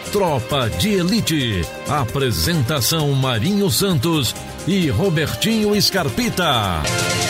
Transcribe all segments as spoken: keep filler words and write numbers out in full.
Tropa de Elite. Apresentação Marinho Santos e Robertinho Scarpita.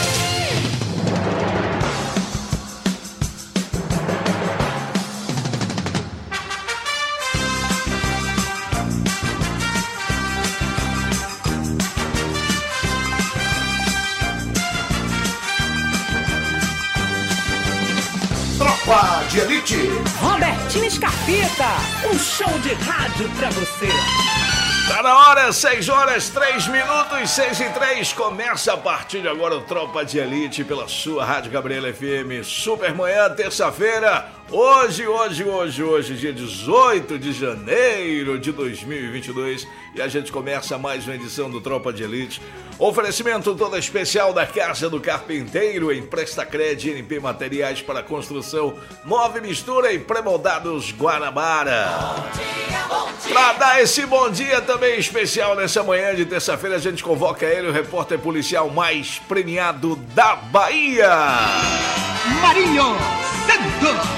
Tropa de Elite. Robertinho Scarpita, um show de rádio pra você. Tá na hora, seis horas, três minutos, seis e três. Começa a partir de agora o Tropa de Elite pela sua Rádio Gabriela F M. Super manhã, terça-feira. Hoje, hoje, hoje, hoje, dia dezoito de janeiro de dois mil e vinte e dois. E a gente começa mais uma edição do Tropa de Elite. Oferecimento todo especial da Casa do Carpinteiro, em Prestacred, N P Materiais para Construção, Nove Mistura e Pré-moldados Guanabara. Bom dia, bom dia. Pra dar esse bom dia também especial nessa manhã de terça-feira, a gente convoca ele, o repórter policial mais premiado da Bahia, Marinho Santos.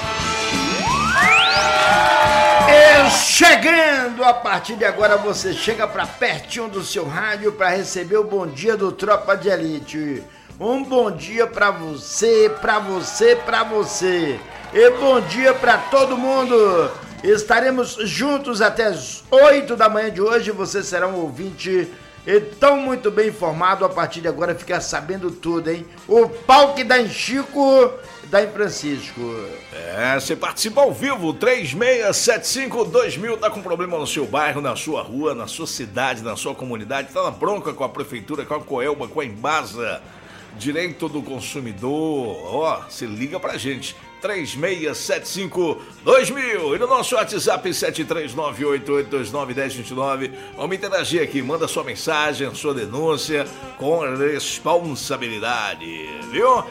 Eu chegando, a partir de agora você chega pra pertinho do seu rádio pra receber o bom dia do Tropa de Elite. Um bom dia pra você, pra você, pra você. E bom dia pra todo mundo. Estaremos juntos até as oito da manhã de hoje. Você será um ouvinte e tão muito bem informado. A partir de agora fica sabendo tudo, hein? O pau que dá em Chico, dá em Francisco. É, você participa ao vivo, três seis sete cinco dois mil, tá com problema no seu bairro, na sua rua, na sua cidade, na sua comunidade, tá na bronca com a prefeitura, com a Coelba, com a Embasa, direito do consumidor, ó, se liga pra gente, três seis sete cinco dois mil e no nosso WhatsApp sete três nove oito oito dois nove um zero dois nove, vamos interagir aqui, manda sua mensagem, sua denúncia com responsabilidade, viu?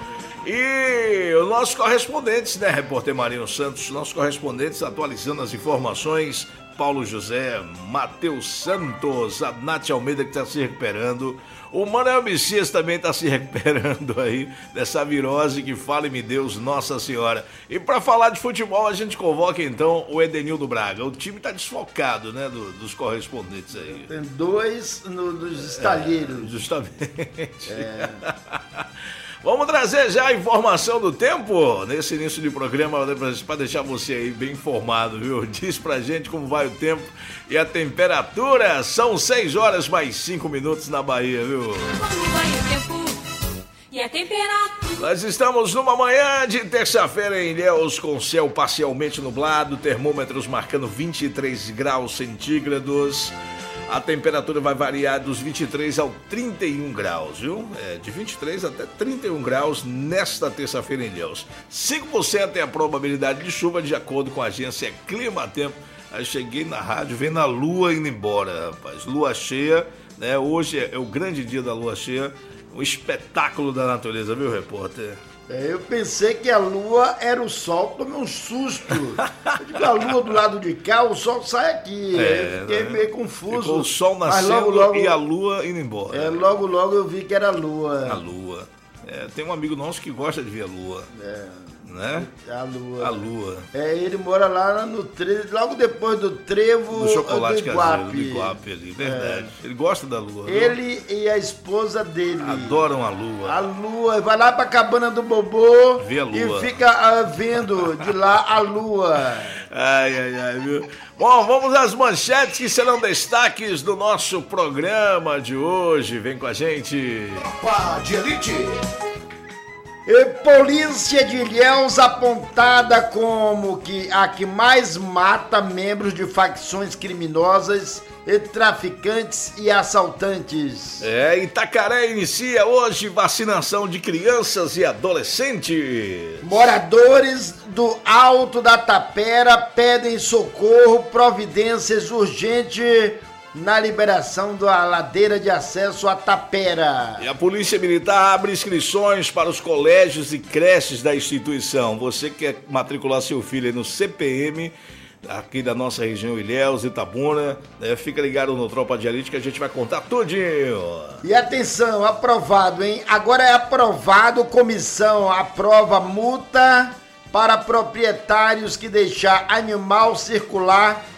E os nossos correspondentes, né, repórter Marinho Santos, nossos correspondentes atualizando as informações, Paulo José, Matheus Santos, a Nath Almeida que está se recuperando, o Manuel Messias também está se recuperando aí dessa virose que fale-me Deus, Nossa Senhora. E para falar de futebol a gente convoca então o Edenildo Braga, o time está desfocado, né, do, dos correspondentes aí. Tem dois no, dos estalheiros. É, justamente. É. Vamos trazer já a informação do tempo nesse início de programa para deixar você aí bem informado, viu? Diz pra gente como vai o tempo e a temperatura. São seis horas mais cinco minutos na Bahia, viu? Como vai o tempo e a temperatura? Nós estamos numa manhã de terça-feira em Ilhéus com céu parcialmente nublado, termômetros marcando vinte e três graus centígrados. A temperatura vai variar dos vinte e três ao trinta e um graus, viu? É, de vinte e três até trinta e um graus nesta terça-feira em Ilhéus. cinco por cento é a probabilidade de chuva, de acordo com a agência Clima Tempo. Aí cheguei na rádio, vem na lua indo embora, rapaz. Lua cheia, né? Hoje é, é o grande dia da lua cheia. Um espetáculo da natureza, viu, repórter? É, eu pensei que a lua era o sol, tomei um susto. Eu digo, a lua do lado de cá, o sol sai aqui. É, eu fiquei né? meio confuso. Ficou o sol nascendo logo, logo, e a lua indo embora. É, logo, logo eu vi que era a lua. A lua. É, tem um amigo nosso que gosta de ver a lua. É. Né? A lua. A lua. É, ele mora lá no trevo, logo depois do trevo do chocolate do caseiro, do Iguape ali, verdade. É. Ele gosta da lua. Ele viu? E a esposa dele. Adoram a lua. A lua, vai lá pra cabana do Bobô Vê a lua. E fica uh, vendo de lá a lua. Ai, ai, ai, viu? Bom, vamos às manchetes que serão destaques do nosso programa de hoje. Vem com a gente. Tropa de Elite. E polícia de Ilhéus apontada como que a que mais mata membros de facções criminosas e traficantes e assaltantes. É, Itacaré inicia hoje vacinação de crianças e adolescentes. Moradores do Alto da Tapera pedem socorro, providências urgentes na liberação da ladeira de acesso à Tapera. E a Polícia Militar abre inscrições para os colégios e creches da instituição. Você que quer matricular seu filho aí no C P M, aqui da nossa região Ilhéus, Itabuna, né? Fica ligado no Tropa de Elite que a gente vai contar tudinho. E atenção, aprovado, hein? Agora é aprovado, comissão aprova multa para proprietários que deixar animal circular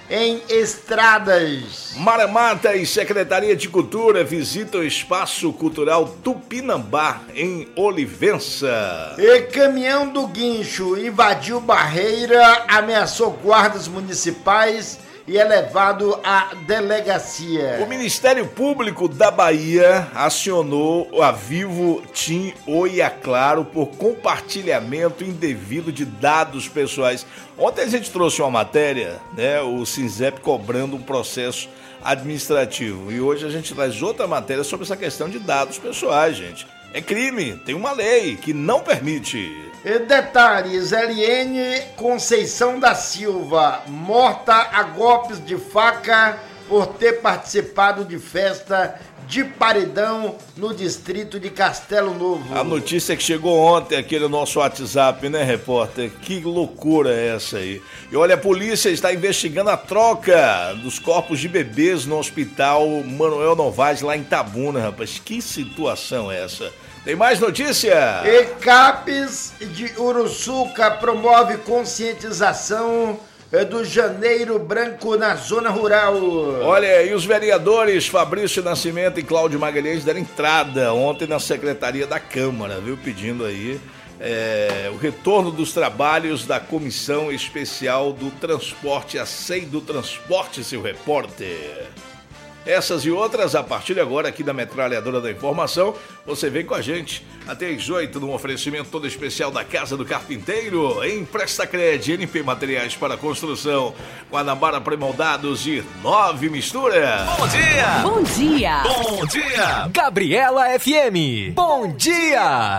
em Estradas. Maramata e Secretaria de Cultura visitam o Espaço Cultural Tupinambá, em Olivença. E caminhão do guincho invadiu barreira, ameaçou guardas municipais e é levado à delegacia. O Ministério Público da Bahia acionou a Vivo, TIM, Oi e a Claro por compartilhamento indevido de dados pessoais. Ontem a gente trouxe uma matéria, né, o SINZEP cobrando um processo administrativo. E hoje a gente traz outra matéria sobre essa questão de dados pessoais, gente. É crime, tem uma lei que não permite. E detalhes, Eliene Conceição da Silva, morta a golpes de faca por ter participado de festa de paredão no distrito de Castelo Novo. A notícia que chegou ontem aqui no nosso WhatsApp, né, repórter? Que loucura é essa aí? E olha, a polícia está investigando a troca dos corpos de bebês no hospital Manuel Novaes, lá em Itabuna, rapaz. Que situação é essa? Tem mais notícia? E CAPES de Uruçuca promove conscientização do Janeiro Branco na zona rural. Olha, e os vereadores Fabrício Nascimento e Cláudio Magalhães deram entrada ontem na Secretaria da Câmara, viu? Pedindo aí é, o retorno dos trabalhos da Comissão Especial do Transporte, a C E I do Transporte, seu repórter. Essas e outras, a partir de agora, aqui da Metralhadora da Informação, você vem com a gente até às oito, num oferecimento todo especial da Casa do Carpinteiro, em Prestacred, N P Materiais para Construção, Guanabara Premoldados e Nove Mistura. Bom dia! Bom dia! Bom dia! Gabriela F M, bom dia!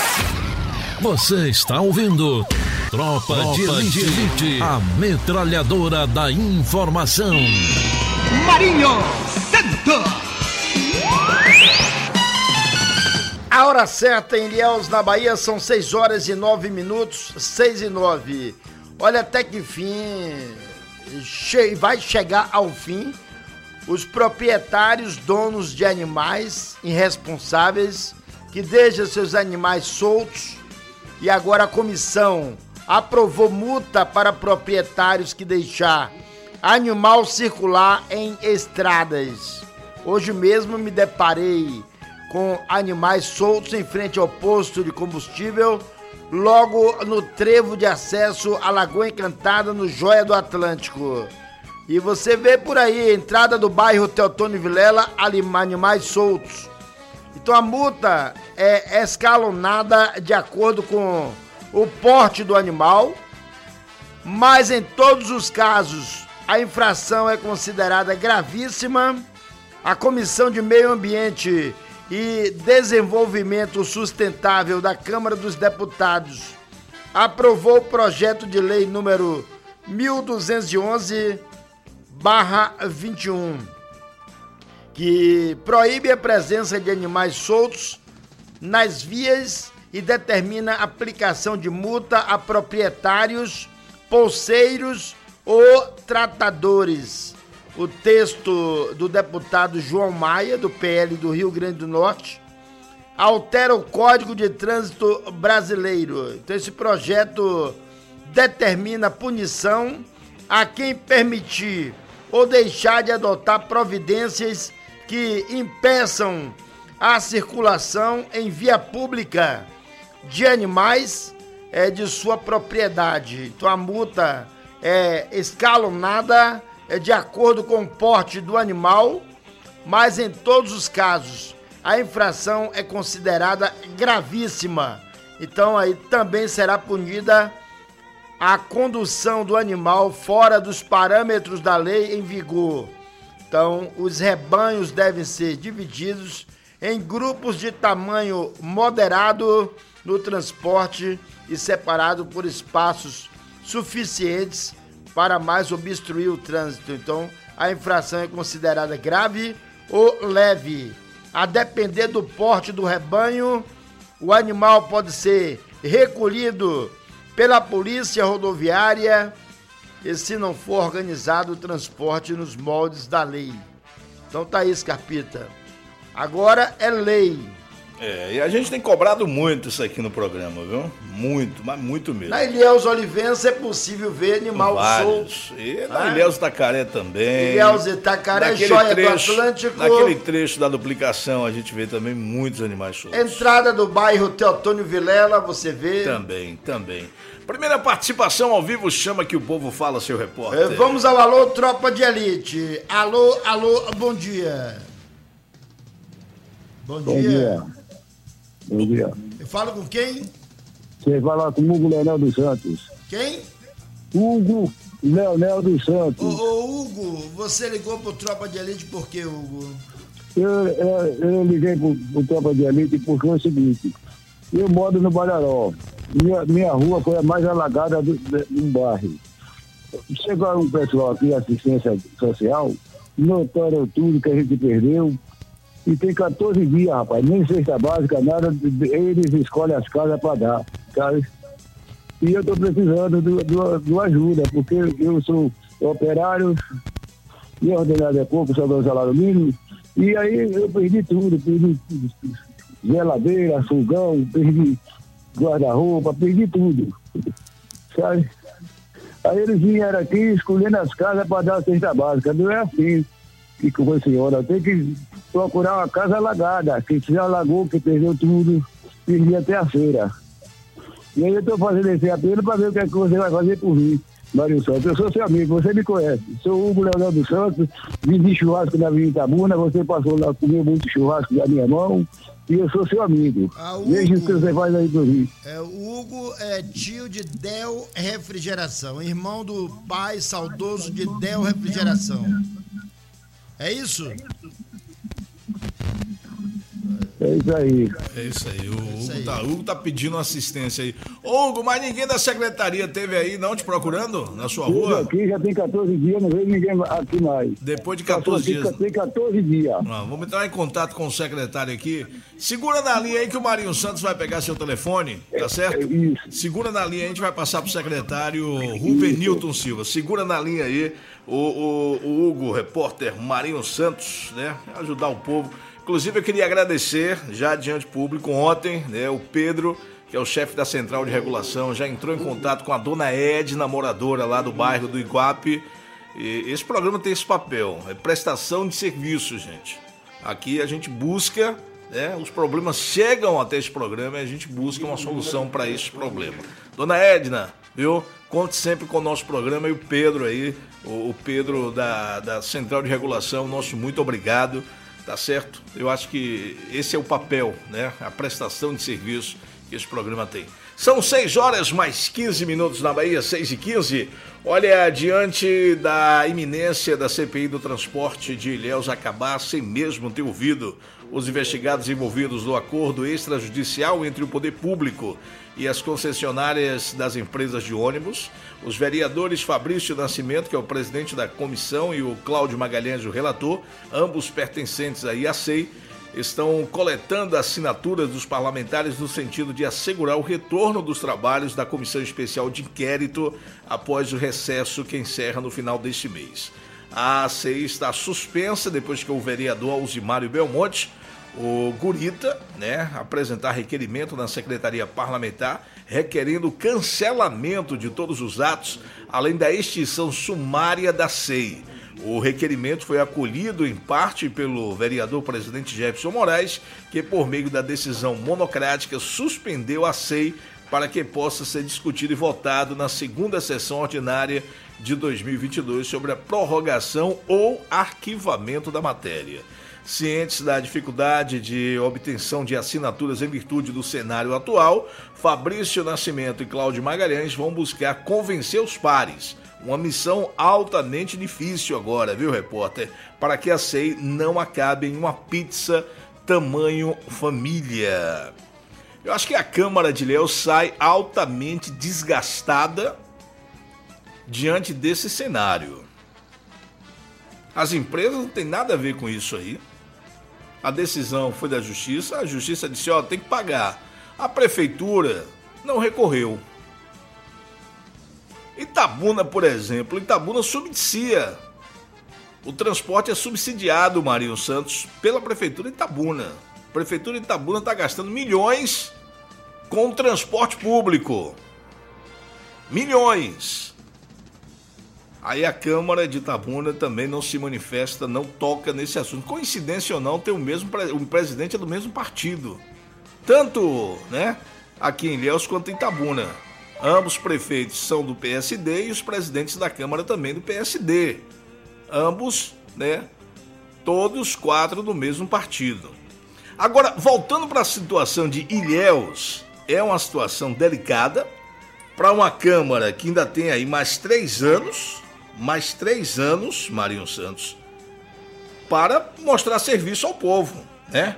Você está ouvindo Tropa, Tropa de Elite, Elite, a Metralhadora da Informação. Marinho Santos! A hora certa em Ilhéus, na Bahia, são seis horas e nove minutos, seis e nove. Olha, até que enfim, che- vai chegar ao fim os proprietários, donos de animais irresponsáveis, que deixam seus animais soltos, e agora a comissão aprovou multa para proprietários que deixar animal circular em estradas. Hoje mesmo me deparei com animais soltos em frente ao posto de combustível, logo no trevo de acesso à Lagoa Encantada, no Joia do Atlântico. E você vê por aí, entrada do bairro Teotônio Vilela, animais soltos. Então a multa é escalonada de acordo com o porte do animal, mas em todos os casos a infração é considerada gravíssima. A Comissão de Meio Ambiente e Desenvolvimento Sustentável da Câmara dos Deputados aprovou o projeto de lei número mil duzentos e onze barra vinte e um, que proíbe a presença de animais soltos nas vias e determina a aplicação de multa a proprietários, pulseiros ou tratadores. O texto do deputado João Maia, do P L do Rio Grande do Norte, altera o Código de Trânsito Brasileiro. Então esse projeto determina punição a quem permitir ou deixar de adotar providências que impeçam a circulação em via pública de animais é, de sua propriedade. Então a multa é escalonada, é de acordo com o porte do animal, mas em todos os casos a infração é considerada gravíssima. Então aí também será punida a condução do animal fora dos parâmetros da lei em vigor. Então os rebanhos devem ser divididos em grupos de tamanho moderado no transporte e separado por espaços suficientes para mais obstruir o trânsito. Então, a infração é considerada grave ou leve. A depender do porte do rebanho, o animal pode ser recolhido pela polícia rodoviária e, se não for organizado, o transporte nos moldes da lei. Então tá aí, Scarpita. Agora é lei. É, e a gente tem cobrado muito isso aqui no programa, viu? Muito, mas muito mesmo. Na Ilhéus Olivença é possível ver animal Vários. solto. E na Ah. Ilhéus Itacaré também. Ilhéus Itacaré, Naquele Joia trecho, do Atlântico. Naquele trecho da duplicação a gente vê também muitos animais soltos. Entrada do bairro Teotônio Vilela, você vê. Também, também. Primeira participação ao vivo, chama que o povo fala, seu repórter. É, vamos ao alô, tropa de elite. Alô, alô, bom dia. Bom, Bom dia. dia. Bom dia. Eu falo com quem? Você fala com o Hugo Leonel dos Santos. Quem? Hugo Leonel dos Santos. Ô, ô, Hugo, você ligou pro Tropa de Elite por quê, Hugo? Eu, eu, eu liguei pro, pro Tropa de Elite porque é o seguinte. Eu moro no Badaró. Minha, minha rua foi a mais alagada do, do, do bairro. Chegou um pessoal aqui, assistência social, notaram tudo que a gente perdeu. E tem quatorze dias, rapaz, nem cesta básica, nada, eles escolhem as casas para dar, sabe? E eu estou precisando de uma ajuda, porque eu sou operário, minha ordenada é pouco, só dou salário mínimo, e aí eu perdi tudo, perdi geladeira, fogão, perdi guarda-roupa, perdi tudo, sabe? Aí eles vieram aqui escolhendo as casas para dar a cesta básica, não é assim. E com a senhora, tem que procurar uma casa alagada, que se alagou, que perdeu tudo, perdi até a feira. E aí eu estou fazendo esse apelo para ver o que, é que você vai fazer por mim, Mário Santos. Eu sou seu amigo, você me conhece. Sou Hugo Leonel dos Santos, vendi churrasco na Vila Itabuna, você passou lá, comeu muito churrasco da minha mão, e eu sou seu amigo. Ah, Hugo, veja o que você faz aí por mim. É, o Hugo é tio de Del Refrigeração, irmão do pai saudoso de Del Refrigeração. É isso? É isso aí. É isso aí, o isso Hugo, aí. tá, o Hugo tá pedindo assistência aí. Ô, Hugo, mas ninguém da secretaria teve aí não te procurando na sua Eu rua? aqui já tem quatorze dias, não veio ninguém aqui mais. Depois de Passou quatorze aqui, dias. Tem quatorze dias. Ah, vamos entrar em contato com o secretário aqui. Segura na linha aí que o Marinho Santos vai pegar seu telefone, tá certo? É isso. Segura na linha aí, a gente vai passar pro secretário Rubenilton Silva. Segura na linha aí o, o, o Hugo, repórter Marinho Santos, né? Ajudar o povo. Inclusive eu queria agradecer, já diante público, ontem, né, o Pedro, que é o chefe da Central de Regulação, já entrou em contato com a dona Edna, moradora lá do bairro do Iguape. E esse programa tem esse papel, é prestação de serviços, gente. Aqui a gente busca, né, os problemas chegam até esse programa e a gente busca uma solução para esse problema. Dona Edna, viu? Conte sempre com o nosso programa e o Pedro aí, o, o Pedro da, da Central de Regulação, nosso muito obrigado. Tá certo? Eu acho que esse é o papel, né? A prestação de serviço que esse programa tem. São seis horas mais quinze minutos na Bahia, seis e quinze. Olha, diante da iminência da C P I do transporte de Ilhéus acabar sem mesmo ter ouvido os investigados envolvidos no acordo extrajudicial entre o poder público e as concessionárias das empresas de ônibus, os vereadores Fabrício Nascimento, que é o presidente da comissão, e o Cláudio Magalhães, o relator, ambos pertencentes à I A C E I, estão coletando assinaturas dos parlamentares no sentido de assegurar o retorno dos trabalhos da Comissão Especial de Inquérito após o recesso que encerra no final deste mês. A A C I está suspensa depois que o vereador Alzimário Belmonte, o Gurita, né, apresentar requerimento na Secretaria Parlamentar requerendo o cancelamento de todos os atos, além da extinção sumária da C E I. O requerimento foi acolhido em parte pelo vereador presidente Jefferson Moraes, que por meio da decisão monocrática suspendeu a C E I para que possa ser discutido e votado na segunda sessão ordinária de dois mil e vinte e dois sobre a prorrogação ou arquivamento da matéria. Cientes da dificuldade de obtenção de assinaturas em virtude do cenário atual, Fabrício Nascimento e Cláudio Magalhães vão buscar convencer os pares. Uma missão altamente difícil agora, viu, repórter? Para que a C E I não acabe em uma pizza tamanho família. Eu acho que a Câmara de Ilhéus sai altamente desgastada diante desse cenário. As empresas não têm nada a ver com isso aí. A decisão foi da Justiça, a Justiça disse, ó, tem que pagar. A Prefeitura não recorreu. Itabuna, por exemplo, Itabuna subsidia. O transporte é subsidiado, Marinho Santos, pela Prefeitura de Itabuna. A Prefeitura de Itabuna está gastando milhões com o transporte público. Milhões. Aí a Câmara de Itabuna também não se manifesta, não toca nesse assunto. Coincidência ou não, tem o mesmo, o presidente é do mesmo partido. Tanto, né, aqui em Ilhéus quanto em Itabuna. Ambos prefeitos são do P S D e os presidentes da Câmara também do P S D. Ambos, né, todos quatro do mesmo partido. Agora, voltando para a situação de Ilhéus, é uma situação delicada para uma Câmara que ainda tem aí mais três anos, mais três anos, Marinho Santos, para mostrar serviço ao povo, né?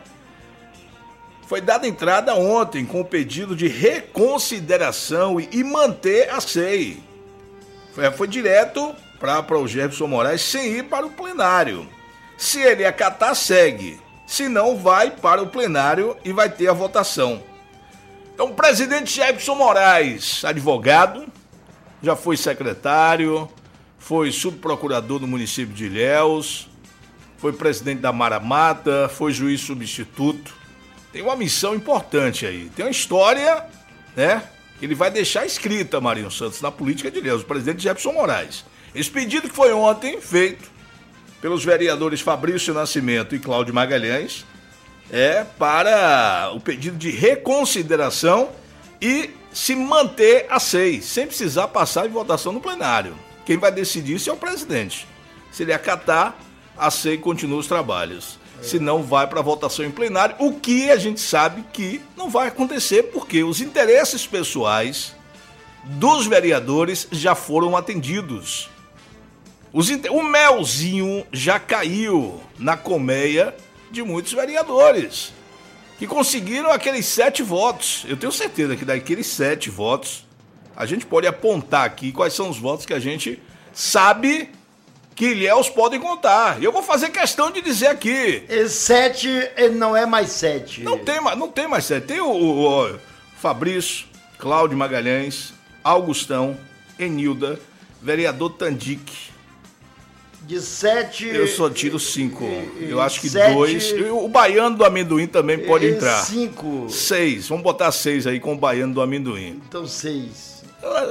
Foi dada entrada ontem com o pedido de reconsideração e, e manter a C E I. Foi, foi direto para o Jefferson Moraes sem ir para o plenário. Se ele acatar, segue. Se não, vai para o plenário e vai ter a votação. Então, o presidente Jefferson Moraes, advogado, já foi secretário, foi subprocurador do município de Ilhéus, foi presidente da Mara Mata, foi juiz substituto. Tem uma missão importante aí. Tem uma história, né, que ele vai deixar escrita, Marinho Santos, na política de Ilhéus, o presidente Jefferson Moraes. Esse pedido que foi ontem feito pelos vereadores Fabrício Nascimento e Cláudio Magalhães é para o pedido de reconsideração e se manter a C E I, sem precisar passar em votação no plenário. Quem vai decidir isso é o presidente. Se ele acatar, a C E I continua os trabalhos. Se não, vai para a votação em plenário, o que a gente sabe que não vai acontecer, porque os interesses pessoais dos vereadores já foram atendidos. Os, o melzinho já caiu na colmeia de muitos vereadores, que conseguiram aqueles sete votos. Eu tenho certeza que daqueles sete votos, a gente pode apontar aqui quais são os votos que a gente sabe que Ilhéus podem contar. E eu vou fazer questão de dizer aqui. Esse sete ele não é mais sete. Não tem, não tem mais sete. Tem o, o, o Fabrício, Cláudio Magalhães, Augustão, Enilda, vereador Tandic. De sete... Eu só tiro cinco. E, eu acho que sete, dois. O baiano do amendoim também pode entrar. Cinco. Seis. Vamos botar seis aí com o baiano do amendoim. Então seis.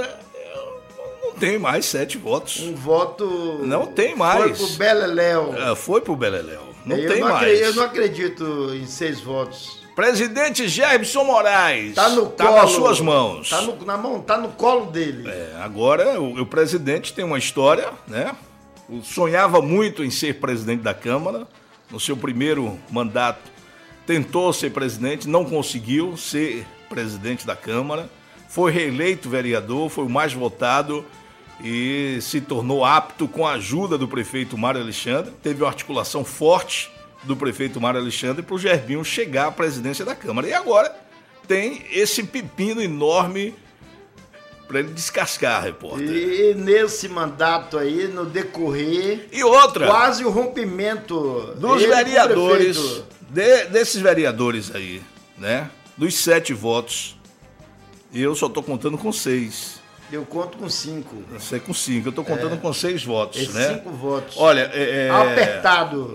Não tem mais sete votos. Um voto... Não tem mais. Foi pro Beleléu. É, foi pro Beleléu. Não eu tem não mais. Acredito, eu não acredito em seis votos. Presidente Jefferson Moraes. Tá no tá colo. nas suas mãos. Tá no, na mão, tá no colo dele. É, agora o, o presidente tem uma história, né? Sonhava muito em ser presidente da Câmara. No seu primeiro mandato tentou ser presidente, não conseguiu ser presidente da Câmara. Foi reeleito vereador, foi o mais votado e se tornou apto com a ajuda do prefeito Mário Alexandre. Teve uma articulação forte do prefeito Mário Alexandre para o Gerbinho chegar à presidência da Câmara. E agora tem esse pepino enorme para ele descascar, repórter. E nesse mandato aí, no decorrer... E outra... Quase o rompimento... Dos vereadores, de, desses vereadores aí, né? Dos sete votos, eu só tô contando com seis. Eu conto com cinco. Você com cinco, eu tô contando é. com seis votos, é né? Cinco votos. Olha, é... é... Apertado.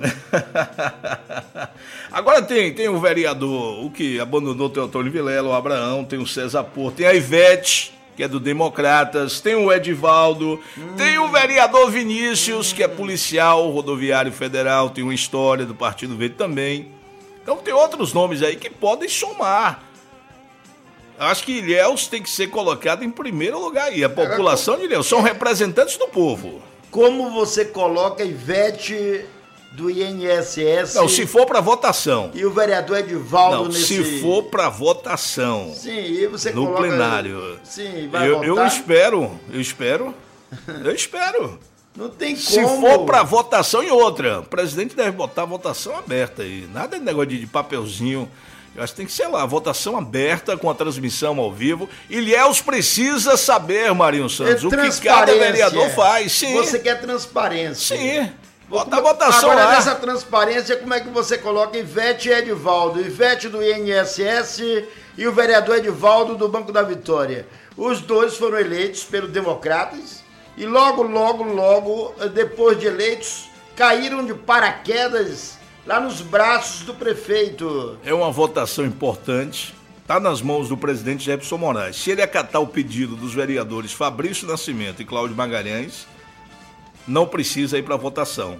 Agora tem, tem o vereador, o que abandonou o Teotônio Vilela, o Abraão, tem o César Porto, tem a Ivete, que é do Democratas, tem o Edivaldo, hum. tem o vereador Vinícius, hum. que é policial rodoviário federal, tem uma história do Partido Verde também. Então tem outros nomes aí que podem somar. Acho que Ilhéus tem que ser colocado em primeiro lugar aí. A população de Ilhéus são representantes do povo. Como você coloca Ivete do I N S S... Não, se for para votação. E o vereador Edivaldo não, nesse... se for para votação. Sim, e você no coloca... plenário. Sim, vai eu, votar? eu espero, eu espero, eu espero. Não tem como. Se for para votação e outra, o presidente deve botar a votação aberta aí. Nada de negócio de, de papelzinho. Eu acho que tem que ser lá, votação aberta com a transmissão ao vivo. Ilhéus precisa saber, Marinho Santos, é o que cada vereador faz. Sim. Você quer transparência. Sim. Bota a votação Agora, lá. nessa transparência, como é que você coloca Ivete e Edivaldo? Ivete do I N S S e o vereador Edivaldo do Banco da Vitória. Os dois foram eleitos pelos Democratas e logo, logo, logo, depois de eleitos, caíram de paraquedas lá nos braços do prefeito. É uma votação importante, está nas mãos do presidente Jefferson Moraes. Se ele acatar o pedido dos vereadores Fabrício Nascimento e Cláudio Magalhães, não precisa ir para votação.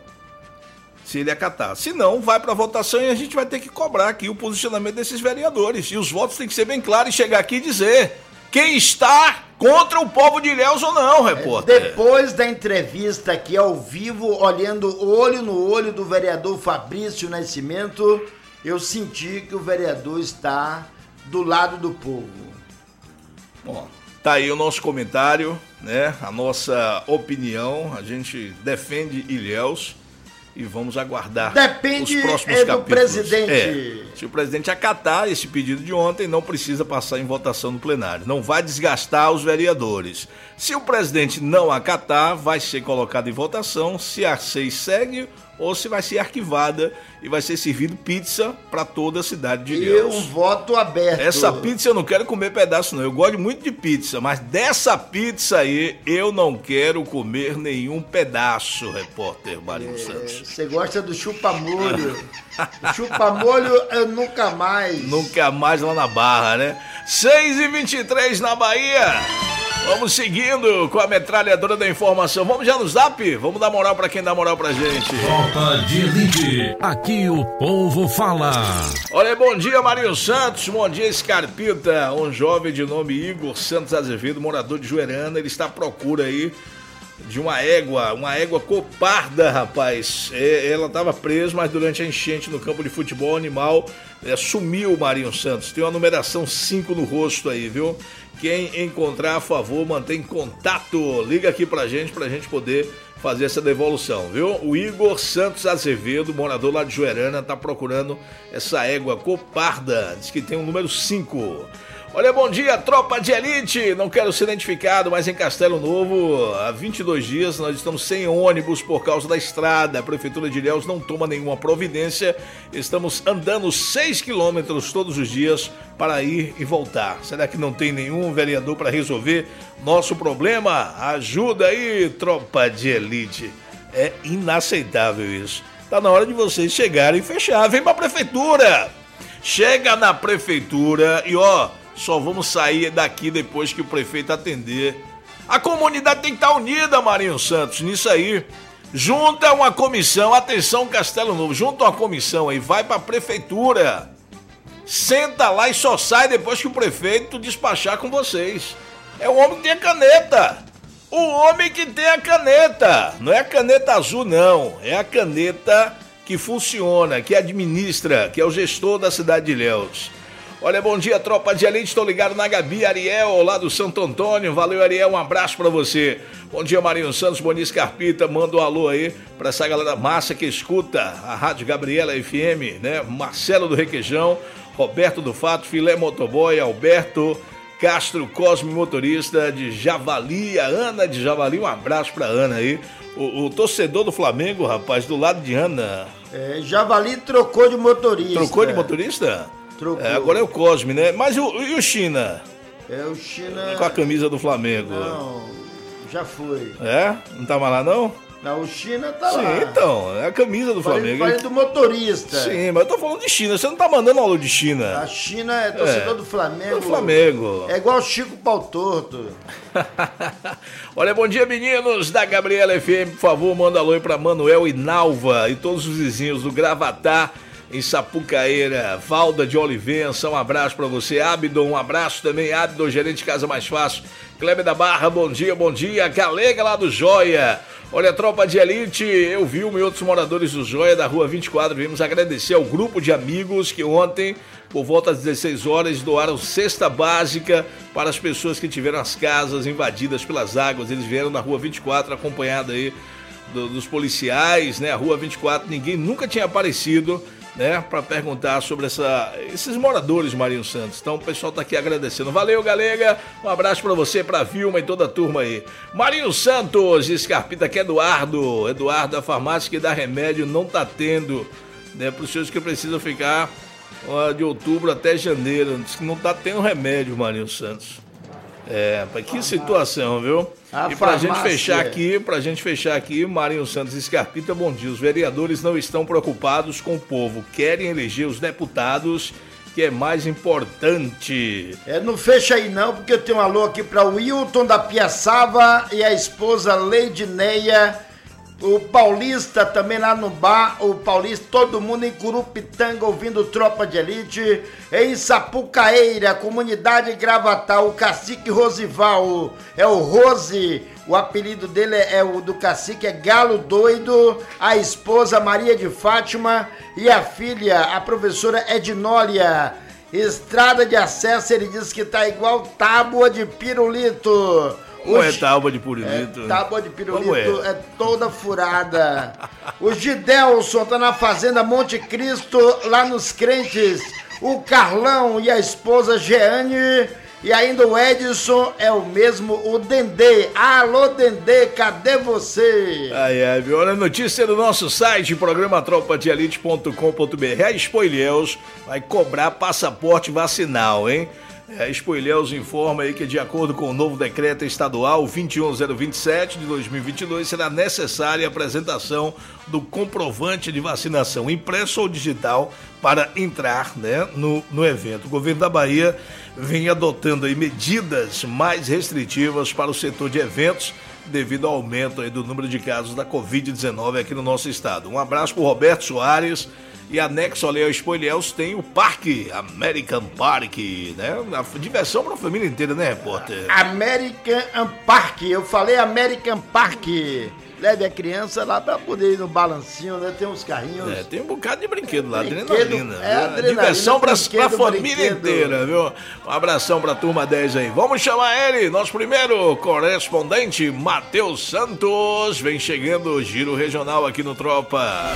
Se ele acatar. Se não, vai para votação e a gente vai ter que cobrar aqui o posicionamento desses vereadores. E os votos têm que ser bem claros e chegar aqui e dizer quem está contra o povo de Ilhéus ou não, repórter. Depois da entrevista aqui ao vivo, olhando olho no olho do vereador Fabrício Nascimento, eu senti que o vereador está do lado do povo. Bom, tá aí o nosso comentário, né? A nossa opinião. A gente defende Ilhéus. E vamos aguardar Depende os próximos é do capítulos. presidente. É, se o presidente acatar esse pedido de ontem, não precisa passar em votação no plenário. Não vai desgastar os vereadores. Se o presidente não acatar, vai ser colocado em votação se a C E I segue ou se vai ser arquivada e vai ser servido pizza para toda a cidade de Ilhéus. E um voto aberto. Essa pizza eu não quero comer pedaço não, eu gosto muito de pizza, mas dessa pizza aí eu não quero comer nenhum pedaço, repórter Marinho é, Santos. Você gosta do chupa-molho. Chupa-molho eu nunca mais. Nunca mais lá na Barra, né? seis e vinte e três na Bahia. Vamos seguindo com a metralhadora da informação. Vamos já no zap? Vamos dar moral pra quem dá moral pra gente. Tropa de Elite. Aqui o povo fala. Olha, bom dia, Marinho Santos. Bom dia, Scarpita. Um jovem de nome Igor Santos Azevedo, morador de Juerana. Ele está à procura aí de uma égua, uma égua coparda, rapaz. É, ela estava presa, mas durante a enchente no campo de futebol, o animal é, sumiu, o Marinho Santos. Tem uma numeração cinco no rosto aí, viu? Quem encontrar, a favor, mantém contato. Liga aqui pra gente, pra gente poder fazer essa devolução, viu? O Igor Santos Azevedo, morador lá de Juerana, tá procurando essa égua coparda. Diz que tem um número cinco. Olha, bom dia, tropa de elite. Não quero ser identificado, mas em Castelo Novo, há vinte e dois dias, nós estamos sem ônibus por causa da estrada. A Prefeitura de Ilhéus não toma nenhuma providência. Estamos andando seis quilômetros todos os dias para ir e voltar. Será que não tem nenhum vereador para resolver nosso problema? Ajuda aí, tropa de elite. É inaceitável isso. Tá na hora de vocês chegarem e fechar. Vem pra Prefeitura. Chega na Prefeitura e ó... Só vamos sair daqui depois que o prefeito atender. A comunidade tem que estar unida, Marinho Santos, nisso aí. Junta uma comissão, atenção Castelo Novo, junta uma comissão aí, vai pra prefeitura. Senta lá e só sai depois que o prefeito despachar com vocês. É o homem que tem a caneta. O homem que tem a caneta. Não é a caneta azul, não. É a caneta que funciona, que administra, que é o gestor da cidade de Ilhéus. Olha, bom dia, tropa de elite, estou ligado na Gabi Ariel, lá do Santo Antônio. Valeu, Ariel, um abraço pra você. Bom dia, Marinho Santos, bom dia, Scarpita. Manda um alô aí pra essa galera massa que escuta a Rádio Gabriela F M, né? Marcelo do Requeijão, Roberto do Fato, Filé Motoboy, Alberto Castro Cosme, motorista de Javali, a Ana de Javali, um abraço pra Ana aí. O, o torcedor do Flamengo, rapaz, do lado de Ana. É, Javali trocou de motorista. Trocou de motorista? Trocou. É, agora é o Cosme, né? Mas o, e o China? É o China... Com a camisa do Flamengo. Não, já foi. É? Não tá mais lá, não? Não, o China tá Sim, lá. Sim, então, é a camisa do falei, Flamengo. Falei do motorista. Sim, mas eu tô falando de China, você não tá mandando alô de China. A China é torcedor é, do Flamengo. Do Flamengo. É igual o Chico Pau Torto. Olha, bom dia, meninos da Gabriela F M, por favor, manda alô aí pra Manuel e Nalva e todos os vizinhos do Gravatá, em Sapucaeira. Valda de Olivença, um abraço pra você. Abdon, um abraço também. Abdon, gerente de Casa Mais Fácil. Kleber da Barra, bom dia, bom dia. Galega lá do Joia. Olha, tropa de elite, eu vi e outros moradores do Joia, da rua vinte e quatro, viemos agradecer ao grupo de amigos que ontem, por volta das dezesseis horas, doaram cesta básica para as pessoas que tiveram as casas invadidas pelas águas. Eles vieram na rua vinte e quatro, acompanhado aí do, dos policiais, né? A rua vinte e quatro, ninguém nunca tinha aparecido, né, para perguntar sobre essa, esses moradores de Marinho Santos. Então o pessoal tá aqui agradecendo. Valeu, Galega. Um abraço para você, pra Vilma e toda a turma aí. Marinho Santos, Scarpita, que é Eduardo. Eduardo, a farmácia que dá remédio não tá tendo, né, para os senhores que precisam ficar ó, de outubro até janeiro. Diz que não tá tendo remédio, Marinho Santos. É, que situação, viu? A e pra farmácia. gente fechar aqui, pra gente fechar aqui, Marinho Santos Scarpita, bom dia. Os vereadores não estão preocupados com o povo, querem eleger os deputados, que é mais importante. É, não fecha aí não, porque eu tenho um alô aqui pra Wilton da Piaçava e a esposa Leidineia. O Paulista também lá no bar, o Paulista, todo mundo em Curupitanga ouvindo Tropa de Elite. Em Sapucaeira, comunidade Gravatal, o cacique Rosival, é o Rose, o apelido dele é, é o do cacique, é Galo Doido. A esposa Maria de Fátima e a filha, a professora Ednólia. Estrada de acesso, ele diz que tá igual tábua de pirulito. Como é tábua de pirulito? É, tábua de pirulito é? é toda furada. O Gidelson tá na fazenda Monte Cristo, lá nos Crentes. O Carlão e a esposa Jeane. E ainda o Edson é o mesmo, o Dendê. Alô, Dendê, cadê você? Ai, ai, viu? Olha a notícia do nosso site, programa tropa de elite ponto com ponto b r. A Expo Ilhéus vai cobrar passaporte vacinal, hein? A Expo Ilhéus informa aí que, de acordo com o novo decreto estadual vinte e um zero vinte e sete de dois mil e vinte e dois, será necessária a apresentação do comprovante de vacinação impresso ou digital para entrar, né, no, no evento. O governo da Bahia vem adotando aí medidas mais restritivas para o setor de eventos devido ao aumento aí do número de casos da covid dezenove aqui no nosso estado. Um abraço para o Roberto Soares. E anexo ali ao Expo Ilhéus tem o Parque American Park, né? A diversão para a família inteira, né, repórter? American Park, eu falei American Park. Leve a criança lá para poder ir no balancinho, né? Tem uns carrinhos. É, tem um bocado de brinquedo lá, brinquedo, adrenalina. É, adrenalina. Diversão para a família brinquedo. inteira, viu? Um abração para a turma dez aí. Vamos chamar ele, nosso primeiro correspondente, Matheus Santos. Vem chegando o Giro Regional aqui no Tropa.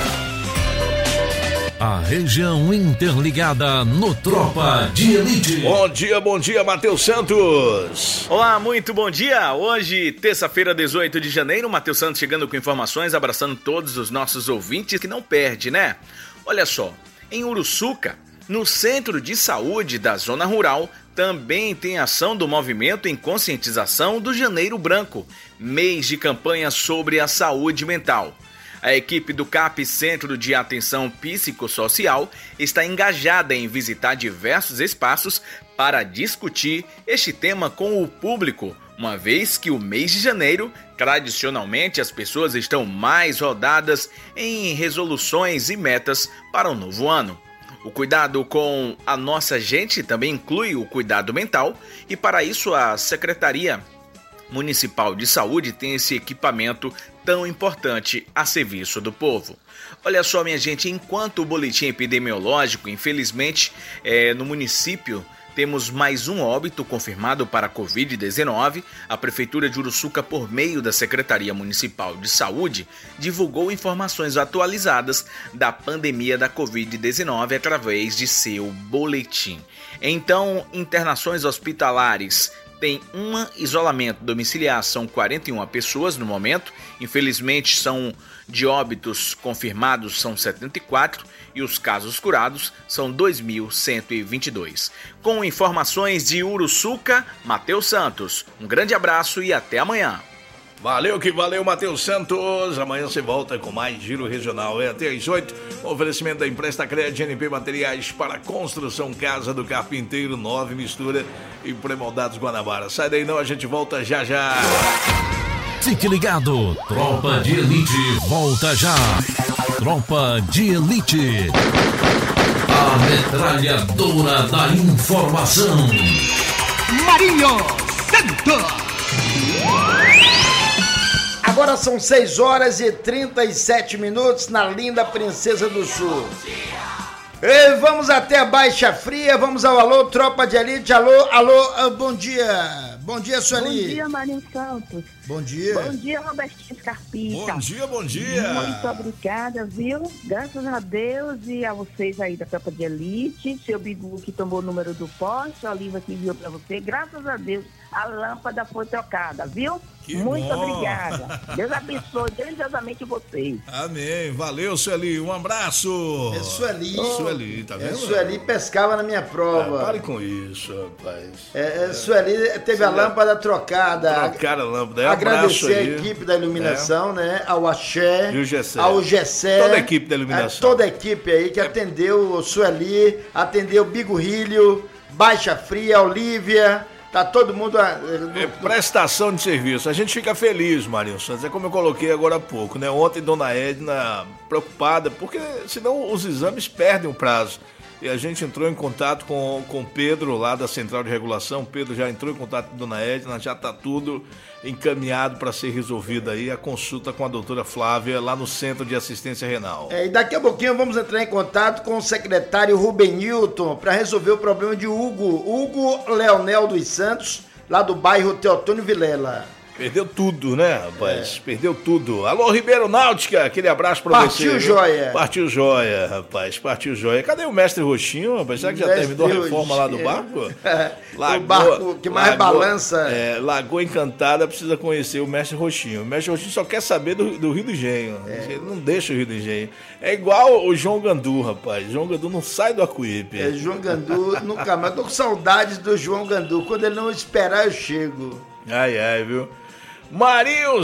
A região interligada no Tropa de Elite. Bom dia, bom dia, Matheus Santos. Olá, muito bom dia. Hoje, terça-feira, dezoito de janeiro, Matheus Santos chegando com informações, abraçando todos os nossos ouvintes que não perde, né? Olha só, em Uruçuca, no Centro de Saúde da Zona Rural, também tem ação do movimento em conscientização do Janeiro Branco, mês de campanha sobre a saúde mental. A equipe do C A P, Centro de Atenção Psicossocial, está engajada em visitar diversos espaços para discutir este tema com o público, uma vez que o mês de janeiro, tradicionalmente, as pessoas estão mais rodadas em resoluções e metas para o novo ano. O cuidado com a nossa gente também inclui o cuidado mental e, para isso, a Secretaria Municipal de Saúde tem esse equipamento tão importante a serviço do povo. Olha só, minha gente, enquanto o boletim epidemiológico, infelizmente, é, no município temos mais um óbito confirmado para a covid dezenove, a Prefeitura de Uruçuca, por meio da Secretaria Municipal de Saúde, divulgou informações atualizadas da pandemia da covid dezenove através de seu boletim. Então, internações hospitalares tem um isolamento domiciliar, são quarenta e uma pessoas no momento, infelizmente são de óbitos confirmados são setenta e quatro e os casos curados são dois mil cento e vinte e dois. Com informações de Uruçuca, Matheus Santos, um grande abraço e até amanhã. Valeu que valeu, Matheus Santos. Amanhã você volta com mais Giro Regional. É até às oito. Oferecimento da Empresta Crédito N P Materiais para Construção Casa do Carpinteiro, nove mistura e pré-moldados Guanabara. Sai daí não, a gente volta já já. Fique ligado, Tropa de Elite volta já. Tropa de Elite, a metralhadora da informação. Marinho Santos. Agora são seis horas e trinta e sete minutos na linda Princesa do Sul. E vamos até a Baixa Fria, vamos ao alô, Tropa de Elite, alô, alô, bom dia. Bom dia, Sueli. Bom dia, Marinho Santos. Bom dia. Bom dia, Robertinho Scarpita. Bom dia, bom dia. Muito obrigada, viu? Graças a Deus e a vocês aí da Tropa de Elite, seu Bigu que tomou o número do poste, a Oliva que enviou pra você, graças a Deus. a lâmpada foi trocada, viu? Que Muito bom. obrigada. Deus abençoe grandiosamente vocês. Amém. Valeu, Sueli. Um abraço. É Sueli. Sueli, tá É, vendo? Sueli pescava na minha prova. Ah, pare com isso, rapaz. É, é, Sueli teve a lâmpada trocada. Trocaram a lâmpada. É, abraço Agradecer a aí. equipe da iluminação, né? Ao Axé, E o Gessé. ao Gessé. Toda a equipe da iluminação. É, toda a equipe aí que atendeu o Sueli, atendeu o Bigorrilho, Baixa Fria, Olívia. Tá todo mundo... ah, no- É prestação de serviço. A gente fica feliz, Marinho Santos. É como eu coloquei agora há pouco, né? Ontem, dona Edna preocupada, porque senão os exames perdem o prazo. E a gente entrou em contato com com o Pedro, lá da Central de Regulação. O Pedro já entrou em contato com a dona Edna, já tá tudo encaminhado para ser resolvido aí. A consulta com a doutora Flávia, lá no Centro de Assistência Renal. É, e daqui a pouquinho vamos entrar em contato com o secretário Rubem Newton para resolver o problema de Hugo, Hugo Leonel dos Santos, lá do bairro Teotônio Vilela. Perdeu tudo, né, rapaz? Perdeu tudo. Alô, Ribeiro Náutica, aquele abraço pra Partiu você. viu? joia. Partiu joia, rapaz. Partiu joia. Cadê o mestre Roxinho, rapaz? Será que já Mestre terminou a reforma lá do Roxinho. barco? O barco que mais balança. É, Lagoa Encantada precisa conhecer o mestre Roxinho. O mestre Roxinho só quer saber do, do Rio do Engenho. É. Ele não deixa o Rio do Engenho. É igual o João Gandu, rapaz. João Gandu não sai do Acuípe. É, João Gandu, nunca mais. Tô com saudades do João Gandu. Quando ele não esperar, eu chego. Ai, ai, viu? Marinho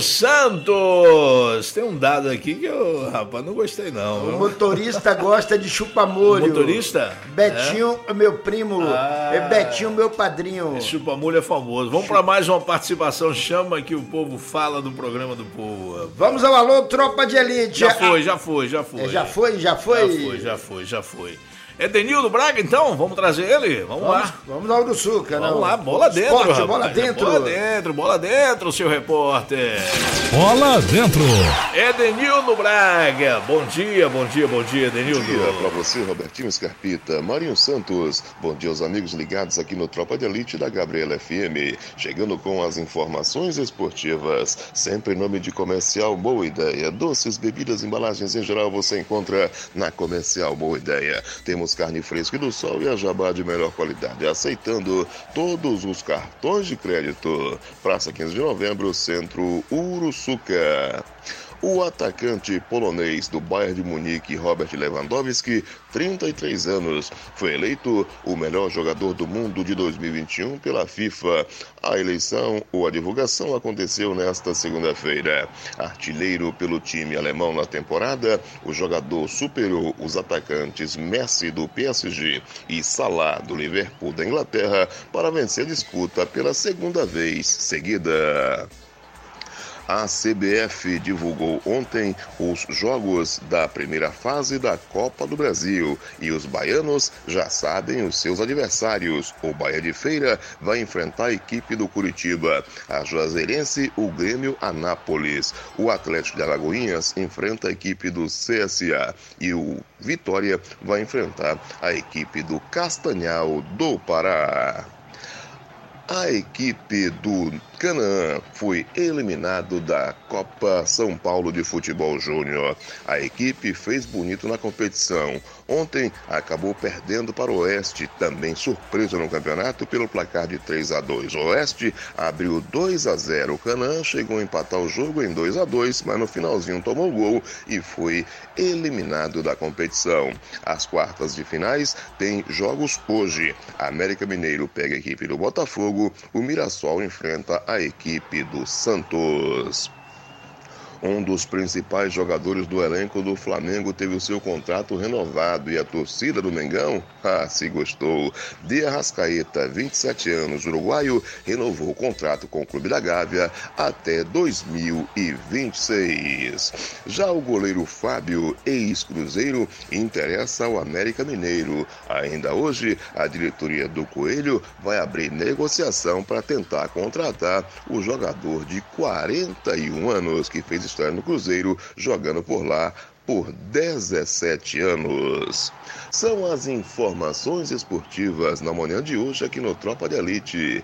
Santos! Tem um dado aqui que eu, rapaz, não gostei não. O viu? motorista gosta de chupa-molho. Motorista? Betinho, meu primo. Ah. É Betinho, meu padrinho. Esse chupa-molho é famoso. Vamos para mais uma participação. Chama que o povo fala do programa do povo. Vamos ao alô, tropa de elite. Já foi, já foi, já foi. É, já foi, já foi? Já foi, já foi, já foi. É Denildo Braga, então? Vamos trazer ele? Vamos, Vamos, lá. vamos ao do Suca, Vamos não. lá, bola dentro, Esporte, rapaz. bola dentro. Bola dentro, bola dentro, seu repórter. Bola dentro. É Denildo Braga. Bom dia, bom dia, bom dia, Denildo. Bom dia pra você, Robertinho Scarpita, Marinho Santos. Bom dia aos amigos ligados aqui no Tropa de Elite da Gabriela F M. Chegando com as informações esportivas. Sempre em nome de Comercial Boa Ideia. Doces, bebidas, embalagens em geral você encontra na Comercial Boa Ideia. Temos carne fresca do sol e a jabá de melhor qualidade. Aceitando todos os cartões de crédito. Praça quinze de novembro, Centro Uruçuca. O atacante polonês do Bayern de Munique, Robert Lewandowski, trinta e três anos, foi eleito o melhor jogador do mundo de dois mil e vinte e um pela FIFA. A eleição ou a divulgação aconteceu nesta segunda-feira. Artilheiro pelo time alemão na temporada, o jogador superou os atacantes Messi do P S G e Salah do Liverpool da Inglaterra para vencer a disputa pela segunda vez seguida. A C B F divulgou ontem os jogos da primeira fase da Copa do Brasil e os baianos já sabem os seus adversários. O Bahia de Feira vai enfrentar a equipe do Curitiba, a Juazeirense, o Grêmio Anápolis. O Atlético de Alagoinhas enfrenta a equipe do C S A e o Vitória vai enfrentar a equipe do Castanhal do Pará. A equipe do Canaã foi eliminado da Copa São Paulo de Futebol Júnior. A equipe fez bonito na competição. Ontem acabou perdendo para o Oeste, também surpresa no campeonato pelo placar de três a dois. O Oeste abriu dois a zero. O Canaã chegou a empatar o jogo em dois a dois, mas no finalzinho tomou o gol e foi eliminado da competição. As quartas de finais têm jogos hoje. América Mineiro pega a equipe do Botafogo, o Mirassol enfrenta a equipe do Santos. Um dos principais jogadores do elenco do Flamengo teve o seu contrato renovado e a torcida do Mengão, ah, se gostou. De Arrascaeta, vinte e sete anos, uruguaio, renovou o contrato com o Clube da Gávea até dois mil e vinte e seis. Já o goleiro Fábio, ex-Cruzeiro, interessa ao América Mineiro. Ainda hoje, a diretoria do Coelho vai abrir negociação para tentar contratar o jogador de quarenta e um anos que fez história no Cruzeiro, jogando por lá por dezessete anos. São as informações esportivas na manhã de hoje aqui no Tropa de Elite.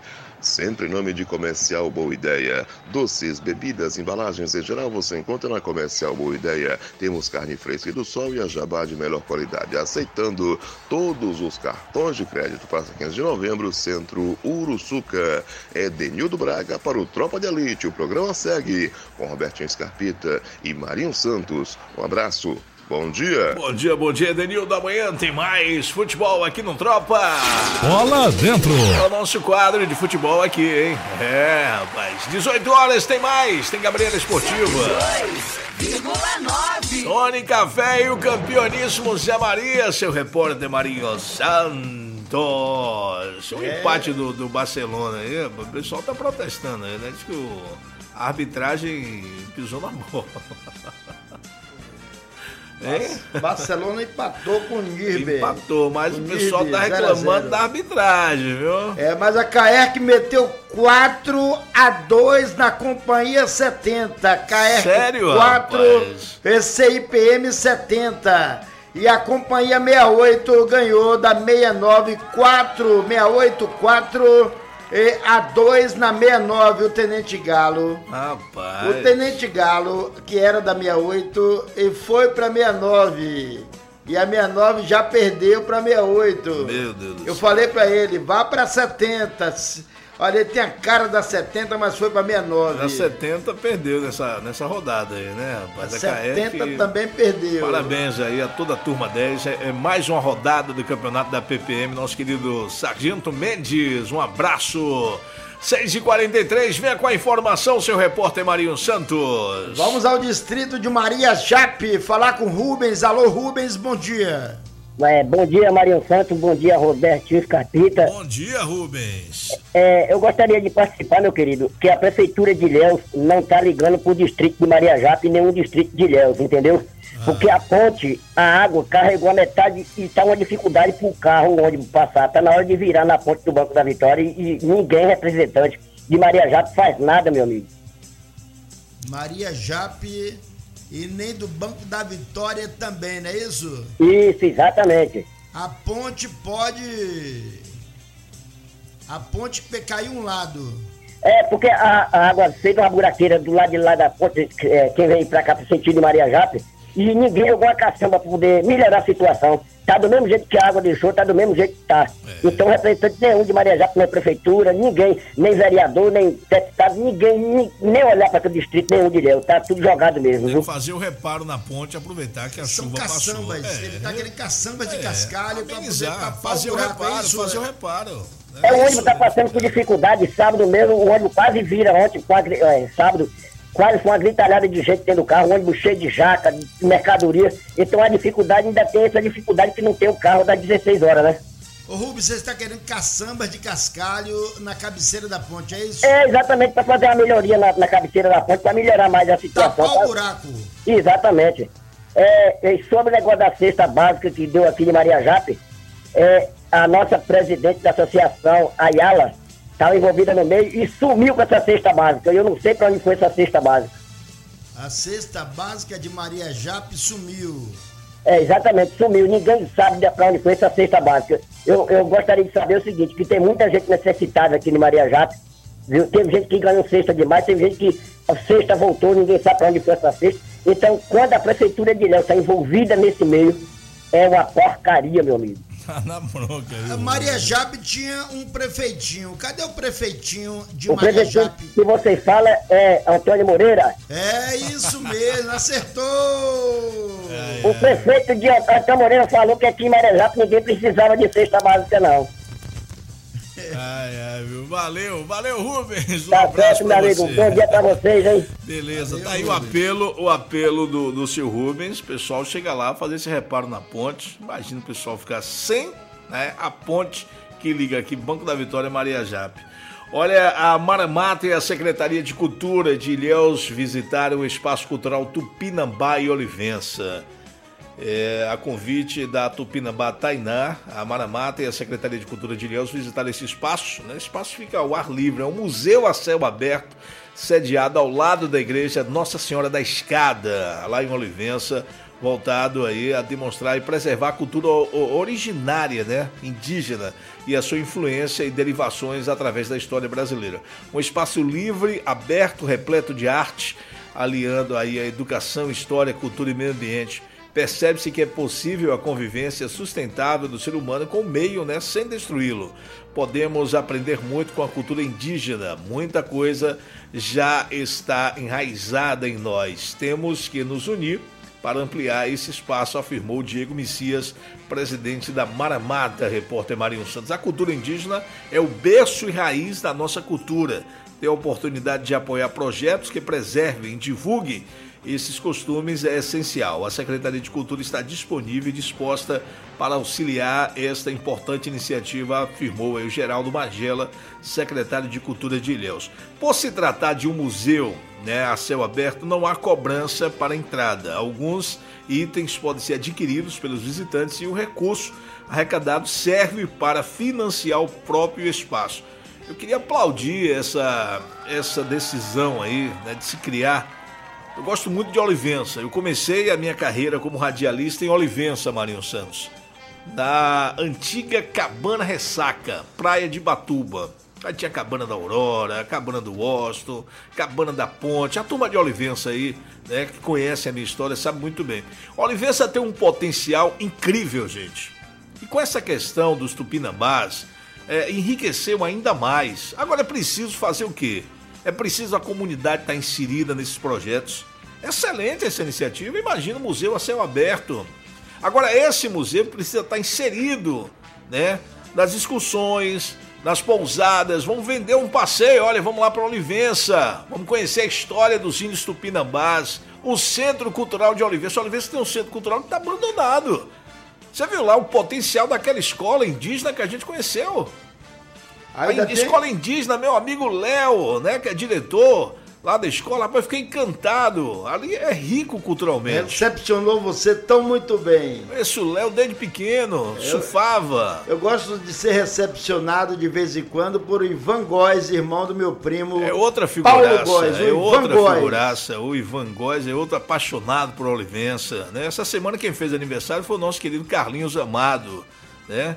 sempre em nome de Comercial Boa Ideia. Doces, bebidas, embalagens em geral você encontra na Comercial Boa Ideia. Temos carne fresca do sol e a jabá de melhor qualidade. Aceitando todos os cartões de crédito. Praça quinze de novembro, Centro Uruçuca. É Denildo Braga para o Tropa de Elite. O programa segue com Robertinho Scarpita e Marinho Santos. Um abraço. Bom dia. Bom dia, bom dia, Denildo. Amanhã tem mais futebol aqui no Tropa. Bola dentro. É o nosso quadro de futebol aqui, hein? É, rapaz. dezoito horas tem mais. Tem Gabriela Esportiva. dois vírgula nove. Tony Café e o campeoníssimo Zé Maria, seu repórter Marinho Santos. O É. empate do, do Barcelona aí, o pessoal tá protestando aí, né? Diz que o, a arbitragem pisou na bola. Hein? Barcelona empatou com o Nirbe. Empatou, mas O o pessoal Nirbe, tá zero a reclamando zero. da arbitragem, viu? É, mas a Caerc meteu quatro a dois na Companhia setenta. Caerc Sério, quatro, rapaz? C I P M setenta. E a Companhia sessenta e oito ganhou da sessenta e nove quatro, sessenta e oito quatro a dois na sessenta e nove, o Tenente Galo. Rapaz. O Tenente Galo, que era da sessenta e oito, e foi pra sessenta e nove. E a sessenta e nove já perdeu pra sessenta e oito. Meu Deus do Eu céu. falei pra ele, vá pra setenta. Olha, ele tem a cara da setenta, mas foi pra sessenta e nove. Na setenta perdeu nessa, nessa rodada aí, né, rapaz? A setenta Caerc, também perdeu. parabéns aí a toda a turma dez. É, é mais uma rodada do campeonato da P P M. Nosso querido Sargento Mendes, um abraço. seis e quarenta e três, venha com a informação, seu repórter Marinho Santos. Vamos ao distrito de Maria Jape, falar com Rubens. Alô, Rubens, bom dia. É, bom dia, Marinho Santos, bom dia, Robertinho Scarpita. Bom dia, Rubens. É, eu gostaria de participar, meu querido, que a Prefeitura de Ilhéus não está ligando para o distrito de Maria Jape e nenhum distrito de Ilhéus, entendeu? Ah. Porque a ponte, a água carregou a metade e está uma dificuldade para o carro, o ônibus passar. Está na hora de virar na ponte do Banco da Vitória e, e ninguém, representante de Maria Jape, faz nada, meu amigo. Maria Jape e nem do Banco da Vitória também, não é isso? Isso, exatamente. A ponte pode... A ponte caiu um lado. É, porque a, a água fez uma buraqueira do lado de lá da ponte, é, quem vem pra cá pro sentido de Maria Jape, e ninguém jogou a caçamba pra poder melhorar a situação. Tá do mesmo jeito que a água deixou, tá do mesmo jeito que tá. É. Então, representante nenhum de Maria Jape, nem prefeitura, ninguém, nem vereador, nem deputado, ninguém, nem, nem olhar pra todo distrito, nenhum de Deus. Tá tudo jogado mesmo, Tem viu? que fazer o reparo na ponte, aproveitar que a São chuva caçambas, passou. ele tá querendo caçambas de É, cascalho pra poder amenizar, tapar fazer o buraco, reparo, é isso, fazer né? o reparo. É, o ônibus tá passando por dificuldade, sábado mesmo, o ônibus quase vira ontem, quase, é, sábado, quase foi uma gritalhada de gente dentro do carro, um ônibus cheio de jaca, de mercadoria, então a dificuldade, ainda tem essa dificuldade que não tem o carro das dezesseis horas, né? Ô Rubens, você está querendo caçambas de cascalho na cabeceira da ponte, é isso? É, exatamente, para fazer uma melhoria na, na cabeceira da ponte, para melhorar mais a situação. Tapar o buraco. Exatamente. É, e sobre o negócio da cesta básica que deu aqui de Maria Jape, é, a nossa presidente da associação, Ayala, estava envolvida no meio e sumiu com essa cesta básica. Eu não sei para onde foi essa cesta básica. A cesta básica de Maria Jape sumiu. É, exatamente, sumiu. Ninguém sabe para onde foi essa cesta básica. Eu, eu gostaria de saber o seguinte, que tem muita gente necessitada aqui em Maria Jape, viu? Teve gente que ganhou cesta demais, teve gente que a cesta voltou, ninguém sabe para onde foi essa cesta. Então, quando a prefeitura de Ilhéus está envolvida nesse meio, é uma porcaria, meu amigo. Tá na bronca, viu? A Maria Jape tinha um prefeitinho. Cadê o prefeitinho de O Maria prefeito Jape? que você fala é Antônio Moreira. É isso mesmo, acertou! É, O prefeito de Antônio Moreira falou que aqui em Maria Jape ninguém precisava de cesta básica, não. Ai, ai, viu? Valeu, valeu, Rubens. Um Tá abraço certo, meu pra amigo. você. Bom dia pra vocês, hein? Beleza, Tá aí o apelo, o apelo do, do seu Rubens. O pessoal chega lá, fazer esse reparo na ponte. Imagina o pessoal ficar sem, né, a ponte que liga aqui, Banco da Vitória, Maria Jape. Olha, a Maramata e a Secretaria de Cultura de Ilhéus visitaram o Espaço Cultural Tupinambá e Olivença. É, a convite da Tupinambá Tainá, a Maramata e a Secretaria de Cultura de Ilhéus visitaram esse espaço. Né? Esse espaço fica ao ar livre, é um museu a céu aberto, sediado ao lado da igreja Nossa Senhora da Escada, lá em Olivença, voltado aí a demonstrar e preservar a cultura originária, né, indígena, e a sua influência e derivações através da história brasileira. Um espaço livre, aberto, repleto de arte, aliando aí a educação, história, cultura e meio ambiente. Percebe-se que é possível a convivência sustentável do ser humano com o meio, né, sem destruí-lo. Podemos aprender muito com a cultura indígena, muita coisa já está enraizada em nós. Temos que nos unir para ampliar esse espaço, afirmou Diego Messias, presidente da Maramata, repórter Marinho Santos. A cultura indígena é o berço e raiz da nossa cultura. Ter a oportunidade de apoiar projetos que preservem e divulguem esses costumes é essencial. A Secretaria de Cultura está disponível e disposta para auxiliar esta importante iniciativa, afirmou o Geraldo Magela, secretário de Cultura de Ilhéus. Por se tratar de um museu, né, a céu aberto, não há cobrança para entrada. Alguns itens podem ser adquiridos pelos visitantes e o recurso arrecadado serve para financiar o próprio espaço. Eu queria aplaudir essa, essa decisão aí, né, de se criar. Eu gosto muito de Olivença. Eu comecei a minha carreira como radialista em Olivença, Marinho Santos, na antiga Cabana Ressaca, Praia de Batuba. Aí tinha a Cabana da Aurora, a Cabana do Washington, Cabana da Ponte. A turma de Olivença aí, né, que conhece a minha história, sabe muito bem. Olivença tem um potencial incrível, gente. E com essa questão dos tupinambás, é, enriqueceu ainda mais. Agora é preciso fazer o quê? É preciso a comunidade estar inserida nesses projetos. Excelente essa iniciativa. Imagina o museu a céu aberto. Agora, esse museu precisa estar inserido, né, nas discussões, nas pousadas. Vamos vender um passeio. Olha, vamos lá para Olivença. Vamos conhecer a história dos índios tupinambás. O Centro Cultural de Olivença. Olivença tem um centro cultural que está abandonado. Você viu lá o potencial daquela escola indígena que a gente conheceu? Ainda a tem... escola indígena, meu amigo Léo, né, que é diretor lá da escola, rapaz, eu fiquei encantado. Ali é rico culturalmente. Recepcionou você tão muito bem. Esse o Léo desde pequeno, eu, surfava. Eu gosto de ser recepcionado de vez em quando por Ivan Góes, irmão do meu primo. É outra figuraça. Paulo Góes, é outra Góes. figuraça. O Ivan Góes é outro apaixonado por Olivença, né? Essa semana quem fez aniversário foi o nosso querido Carlinhos Amado, né?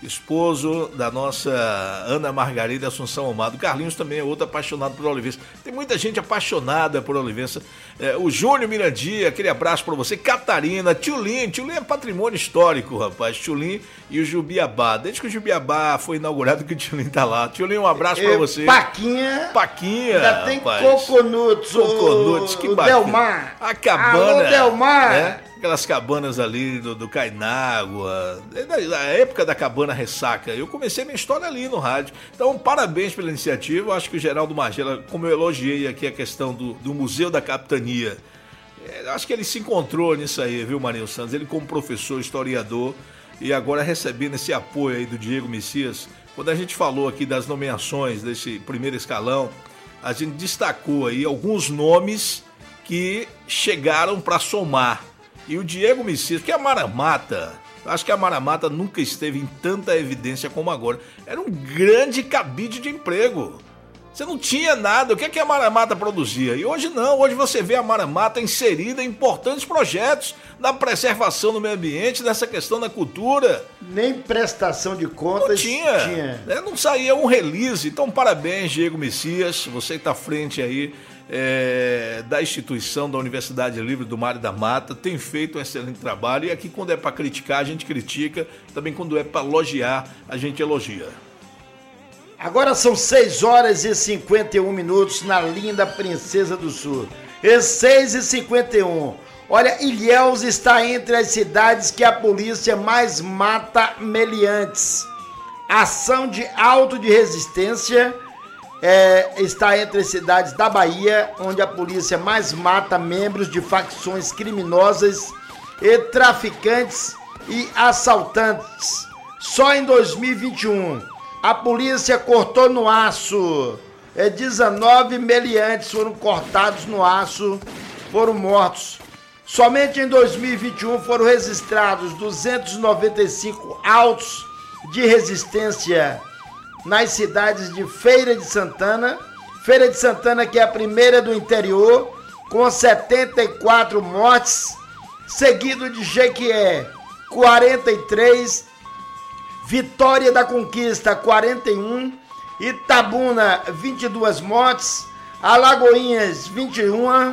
Esposo da nossa Ana Margarida Assunção Amado. Carlinhos também é outro apaixonado por Olivença. Tem muita gente apaixonada por Olivença. É, o Júnior Mirandia, aquele abraço para você. Catarina, Tchulin. Tchulin é patrimônio histórico, rapaz. Tchulin e o Jubiabá. Desde que o Jubiabá foi inaugurado que o Tchulin tá lá. Tchulin, um abraço para você. Paquinha. Paquinha, ainda tem Coconuts. Coconuts, que bacana. Delmar. A cabana. Alô, Delmar. Né? Aquelas cabanas ali do, do Cainágua, da, da época da Cabana Ressaca. Eu comecei minha história ali no rádio. Então, parabéns pela iniciativa. Eu acho que o Geraldo Magela, como eu elogiei aqui a questão do, do Museu da Capitania, é, acho que ele se encontrou nisso aí, viu, Marinho Santos? Ele como professor, historiador, e agora recebendo esse apoio aí do Diego Messias. Quando a gente falou aqui das nomeações desse primeiro escalão, a gente destacou aí alguns nomes que chegaram para somar. E o Diego Messias, que a Maramata, acho que a Maramata nunca esteve em tanta evidência como agora. Era um grande cabide de emprego. Você não tinha nada. O que é que a Maramata produzia? E hoje não. Hoje você vê a Maramata inserida em importantes projetos na preservação do meio ambiente, nessa questão da cultura. Nem prestação de contas não tinha. tinha. Né? Não saía um release. Então, parabéns, Diego Messias. Você está à frente aí É, da instituição da Universidade Livre do Mário da Mata, tem feito um excelente trabalho, e aqui quando é para criticar a gente critica, também quando é para elogiar a gente elogia. Agora são seis horas e cinquenta e um minutos na linda Princesa do Sul. E seis e cinquenta e um. Olha, Ilhéus está entre as cidades que a polícia mais mata meliantes. Ação de auto de resistência É, está entre as cidades da Bahia, onde a polícia mais mata membros de facções criminosas e traficantes e assaltantes. Só em dois mil e vinte e um, a polícia cortou no aço. É, dezenove meliantes foram cortados no aço, foram mortos. Somente em dois mil e vinte e um foram registrados duzentos e noventa e cinco autos de resistência nas cidades de Feira de Santana, Feira de Santana que é a primeira do interior, com setenta e quatro mortes, seguido de Jequié, quarenta e três, Vitória da Conquista, quarenta e um, Itabuna, vinte e duas mortes, Alagoinhas, vinte e um,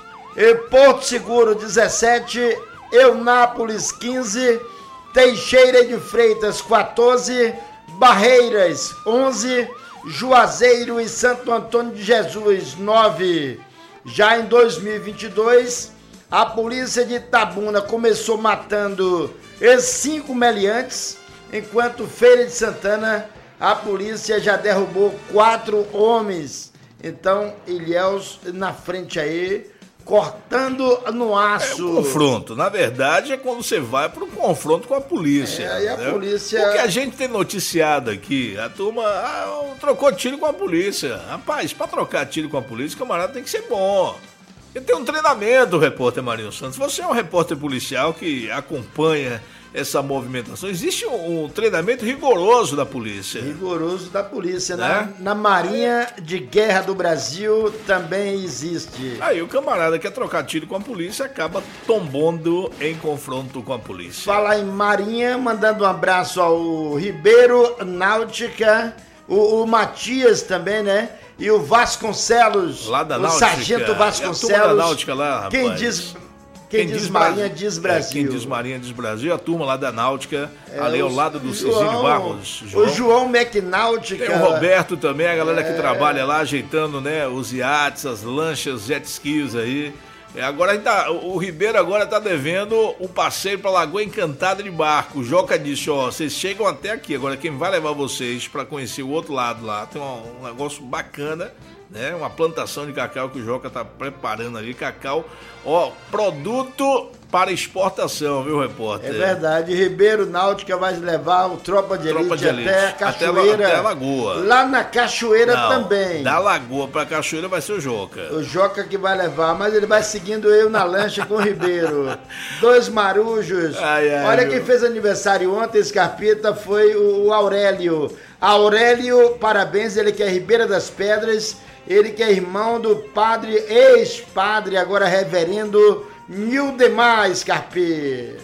Porto Seguro, dezessete, Eunápolis, quinze, Teixeira de Freitas, quatorze, Barreiras, onze, Juazeiro e Santo Antônio de Jesus, nove. Já em dois mil e vinte e dois, a polícia de Itabuna começou matando cinco meliantes, enquanto Feira de Santana, a polícia já derrubou quatro homens. Então, Ilhéus na frente aí, cortando no aço. É um confronto. Na verdade, é quando você vai para um confronto com a polícia. É, e a né? polícia... O que a gente tem noticiado aqui, a turma ah, trocou tiro com a polícia. Rapaz, para trocar tiro com a polícia, o camarada tem que ser bom. Ele tem um treinamento, o repórter Marinho Santos. Você é um repórter policial que acompanha essa movimentação. Existe um, um treinamento rigoroso da polícia. Rigoroso da polícia, né? Na, na Marinha de Guerra do Brasil também existe. Aí o camarada quer trocar tiro com a polícia, acaba tombando em confronto com a polícia. Falar em Marinha, mandando um abraço ao Ribeiro, Náutica, o, o Matias também, né? E o Vasconcelos, lá da o Náutica. Sargento Vasconcelos. E a turma da Náutica lá, rapaz. Quem diz... Quem, Quem diz, diz Marinha diz Brasil. É, quem diz Marinha diz Brasil. A turma lá da Náutica, é, ali ao lado do João, Cecílio Barros. João. O João McNáutica. Tem o Roberto também, a galera é. que trabalha lá, ajeitando, né, os iates, as lanchas, jet skis aí. É, agora ainda, o Ribeiro agora tá devendo um passeio pra Lagoa Encantada de barco. O Joca disse, ó, vocês chegam até aqui. Agora quem vai levar vocês pra conhecer o outro lado lá, tem um, um negócio bacana, né? Uma plantação de cacau que o Joca tá preparando ali, cacau, ó, produto para exportação, viu, repórter? É verdade, Ribeiro Náutica vai levar o Tropa de Elite, Tropa de Elite. até a Cachoeira. Até, até a Lagoa. Lá na Cachoeira Não, também. Da Lagoa pra Cachoeira vai ser o Joca. O Joca que vai levar, mas ele vai seguindo eu na lancha com o Ribeiro. Dois marujos. Ai, ai, Olha meu. quem fez aniversário ontem, Scarpita, foi o Aurélio. Aurélio, parabéns, ele que é Ribeira das Pedras, ele que é irmão do padre, ex-padre, agora reverendo Nildemar Scarpi.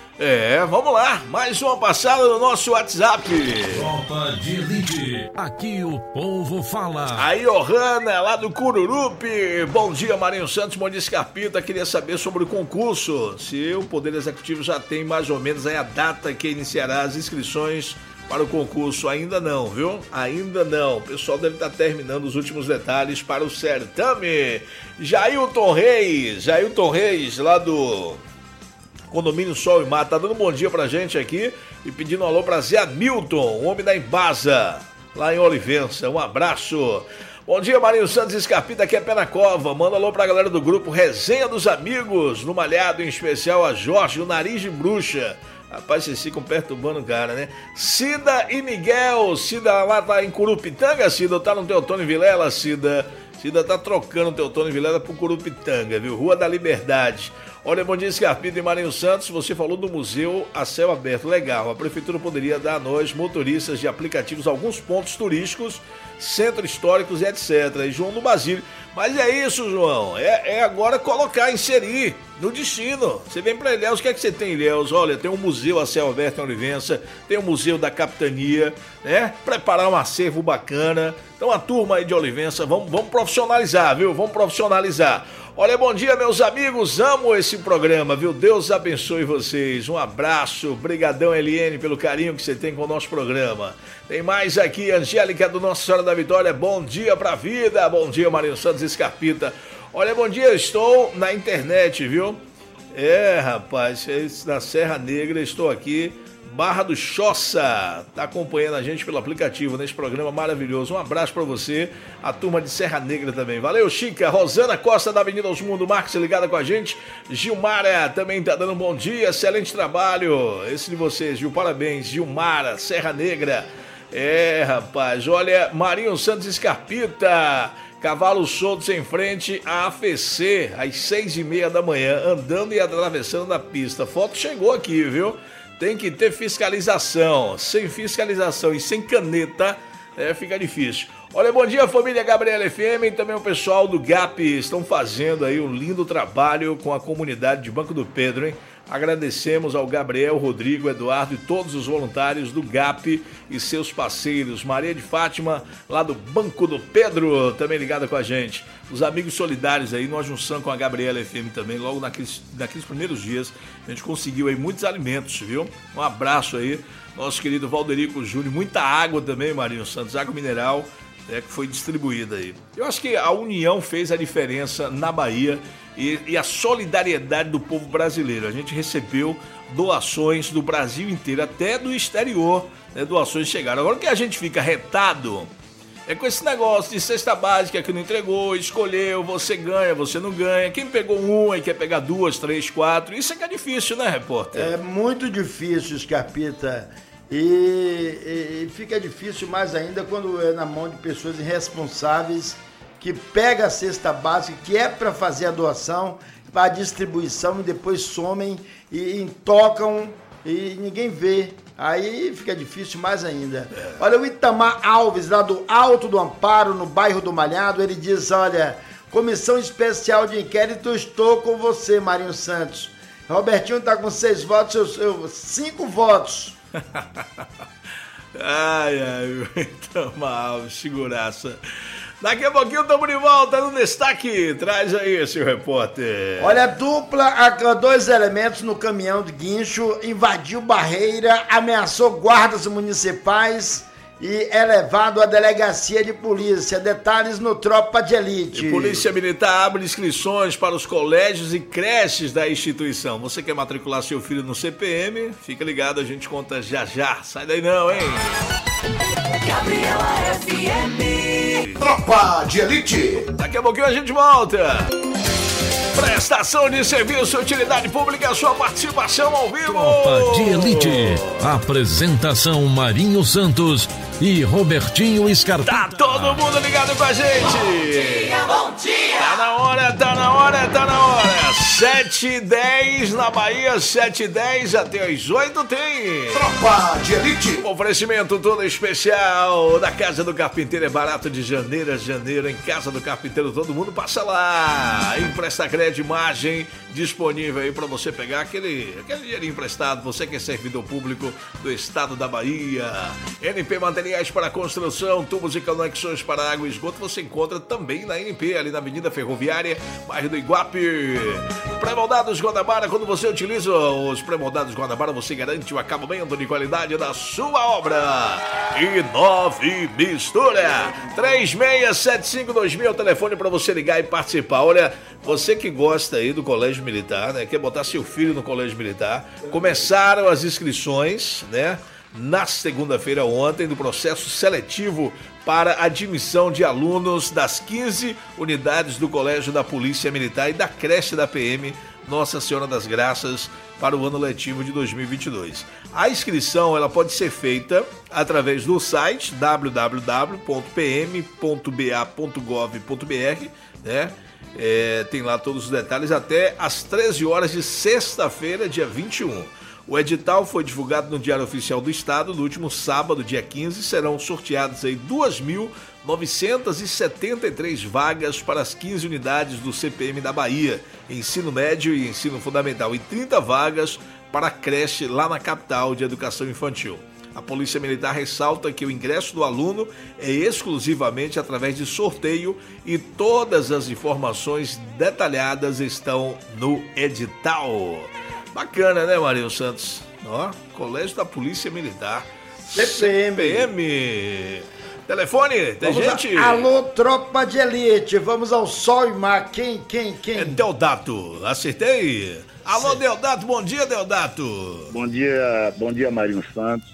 É, vamos lá, mais uma passada no nosso WhatsApp. Tropa de Elite, aqui o povo fala. Aí, Ohana, lá do Cururupi. Bom dia, Marinho Santos, bom dia, Scarpita. Queria saber sobre o concurso. Se o Poder Executivo já tem mais ou menos aí a data que iniciará as inscrições para o concurso. Ainda não, viu? Ainda não. O pessoal deve estar terminando os últimos detalhes para o certame. Jailton Reis, Jailton Reis, lá do Condomínio Sol e Mar, tá dando um bom dia pra gente aqui e pedindo um alô pra Zé Hamilton, o homem da Embasa, lá em Olivença. Um abraço. Bom dia, Marinho Santos e Scarpita, aqui é Pé na Cova. Manda alô pra galera do grupo Resenha dos Amigos, no Malhado, em especial a Jorge, o Nariz de Bruxa. Rapaz, vocês ficam perturbando o cara, né? Cida e Miguel. Cida lá tá em Curupitanga, Cida, tá no Teotônio Vilela, Cida. Cida tá trocando o Teotônio Vilela pro Curupitanga, viu? Rua da Liberdade. Olha, bom dia, Scarpita e Marinho Santos. Você falou do museu a céu aberto. Legal. A prefeitura poderia dar a nós, motoristas de aplicativos, alguns pontos turísticos, centros históricos e etcétera. E João do Basílio. Mas é isso, João. É, é agora colocar, inserir no destino. Você vem para Ilhéus, o que é que você tem, Ilhéus? Olha, tem um museu a céu aberto em Olivença, tem um museu da Capitania, né? Preparar um acervo bacana. Então a turma aí de Olivença, vamos, vamos profissionalizar, viu? Vamos profissionalizar. Olha, bom dia, meus amigos, amo esse programa, viu? Deus abençoe vocês, um abraço, brigadão, Eliene, pelo carinho que você tem com o nosso programa. Tem mais aqui, Angélica do Nossa Senhora da Vitória, bom dia pra vida, bom dia, Marinho Santos e Scarpita. Olha, bom dia, estou na internet, viu? É, rapaz, na Serra Negra, estou aqui, Barra do Choça, tá acompanhando a gente pelo aplicativo nesse programa maravilhoso. Um abraço pra você, a turma de Serra Negra também. Valeu, Chica. Rosana Costa da Avenida Aos Mundo Marques ligada com a gente. Gilmara também tá dando um bom dia, excelente trabalho. Esse de vocês, viu? Parabéns, Gilmara, Serra Negra. É, rapaz, olha, Marinho Santos Scarpita. Cavalos soltos em frente à A F C, às seis e meia da manhã, andando e atravessando a pista. A foto chegou aqui, viu? Tem que ter fiscalização. Sem fiscalização e sem caneta, é, fica difícil. Olha, bom dia, família Gabriela F M e também o pessoal do G A P estão fazendo aí um lindo trabalho com a comunidade de Banco do Pedro, hein? Agradecemos ao Gabriel, Rodrigo, Eduardo e todos os voluntários do G A P e seus parceiros. Maria de Fátima, lá do Banco do Pedro, também ligada com a gente. Os amigos solidários aí, numa junção com a Gabriela F M também, logo naqueles, naqueles primeiros dias, a gente conseguiu aí muitos alimentos, viu? Um abraço aí, nosso querido Valderico Júnior, muita água também, Marinho Santos, água mineral, é, que foi distribuída aí. Eu acho que a união fez a diferença na Bahia e, e a solidariedade do povo brasileiro. A gente recebeu doações do Brasil inteiro, até do exterior, né, doações chegaram. Agora o que a gente fica retado é com esse negócio de cesta básica que não entregou, escolheu, você ganha, você não ganha. Quem pegou uma e quer pegar duas, três, quatro, isso é que é difícil, né, repórter? É muito difícil, Scarpita. E, e, e fica difícil mais ainda quando é na mão de pessoas irresponsáveis que pega a cesta básica, que é para fazer a doação, para a distribuição e depois somem e intocam e ninguém vê. Aí fica difícil mais ainda. Olha, o Itamar Alves, lá do Alto do Amparo, no bairro do Malhado, ele diz, olha, comissão especial de inquérito, estou com você, Marinho Santos. Robertinho tá com seis votos, eu, eu cinco votos. Ai, ai, Itamar Alves, seguraça. Daqui a pouquinho estamos de volta no destaque. Traz aí, seu repórter. Olha, dupla, dois elementos no caminhão de guincho, invadiu barreira, ameaçou guardas municipais e é levado à delegacia de polícia. Detalhes no Tropa de Elite. E Polícia Militar abre inscrições para os colégios e creches da instituição. Você quer matricular seu filho no C P M? Fica ligado, a gente conta já já. Sai daí não, hein? Gabriela F M. Tropa de Elite. Daqui a pouquinho a gente volta. Prestação de serviço, utilidade pública, sua participação ao vivo. Tropa de Elite. Apresentação Marinho Santos e Robertinho Scarpita. Tá todo mundo ligado com a gente. Bom dia, bom dia. Tá na hora, tá na hora, tá na hora. sete e dez na Bahia, sete e dez até as oito tem. Tropa de Elite. Oferecimento todo especial da Casa do Carpinteiro. É barato de janeiro a janeiro. Em Casa do Carpinteiro todo mundo passa lá. Empresta crédito, imagem disponível aí pra você pegar aquele, aquele dinheirinho emprestado. Você que é servidor público do estado da Bahia. N P Materiais para Construção, tubos e conexões para água e esgoto. Você encontra também na N P, ali na Avenida Ferroviária, bairro do Iguape. Pré-moldados Guanabara, quando você utiliza os pré-moldados Guanabara, você garante o acabamento de qualidade da sua obra. E nove mistura. três seis sete cinco dois mil, telefone para você ligar e participar. Olha, você que gosta aí do Colégio Militar, né? Quer botar seu filho no Colégio Militar. Começaram as inscrições, né? Na segunda-feira ontem, do processo seletivo para admissão de alunos das quinze unidades do Colégio da Polícia Militar e da creche da P M Nossa Senhora das Graças para o ano letivo de dois mil e vinte e dois. A inscrição ela pode ser feita através do site w w w ponto p m ponto b a ponto gov ponto b r, né? É, tem lá todos os detalhes até às treze horas de sexta-feira, dia vinte e um. O edital foi divulgado no Diário Oficial do Estado no último sábado, dia quinze. Serão sorteadas aí duas mil novecentas e setenta e três vagas para as quinze unidades do C P M da Bahia, ensino médio e ensino fundamental, e trinta vagas para a creche lá na capital de educação infantil. A Polícia Militar ressalta que o ingresso do aluno é exclusivamente através de sorteio e todas as informações detalhadas estão no edital. Bacana, né, Marinho Santos? Ó, Colégio da Polícia Militar. C P M. C P M. Telefone, tem Vamos gente? A... Alô, Tropa de Elite. Vamos ao sol e mar. Quem, quem, quem? É Deodato. Acertei? Alô, Sim. Deodato. Bom dia, Deodato. Bom dia, bom dia, Marinho Santos.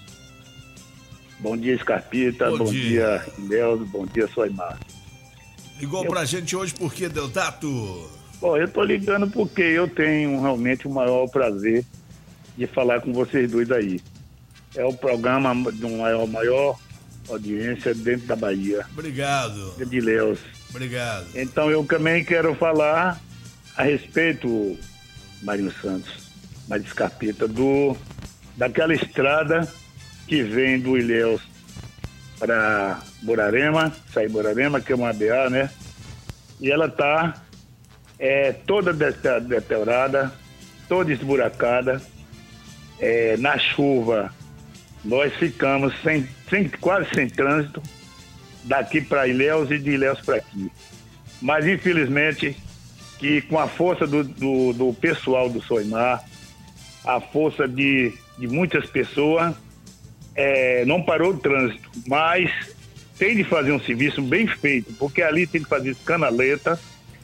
Bom dia, Scarpita. Bom, bom dia, Deus. Bom dia, Soimar. Ligou eu... pra gente hoje por quê, Deodato? Bom, eu tô ligando porque eu tenho realmente o maior prazer de falar com vocês dois aí. É o programa de uma maior audiência dentro da Bahia. Obrigado. De Leus. Obrigado. Então eu também quero falar a respeito, Marinho Santos, Marinho Scarpita, do, daquela estrada que vem do Ilhéus para Borarema, sair Borarema, que é uma A B A, né? E ela está é, toda deteriorada, toda esburacada. É, na chuva, nós ficamos sem, sem, quase sem trânsito, daqui para Ilhéus e de Ilhéus para aqui. Mas, infelizmente, que com a força do, do, do pessoal do Soimar, a força de, de muitas pessoas, é, não parou o trânsito, mas tem de fazer um serviço bem feito, porque ali tem que fazer canaleta,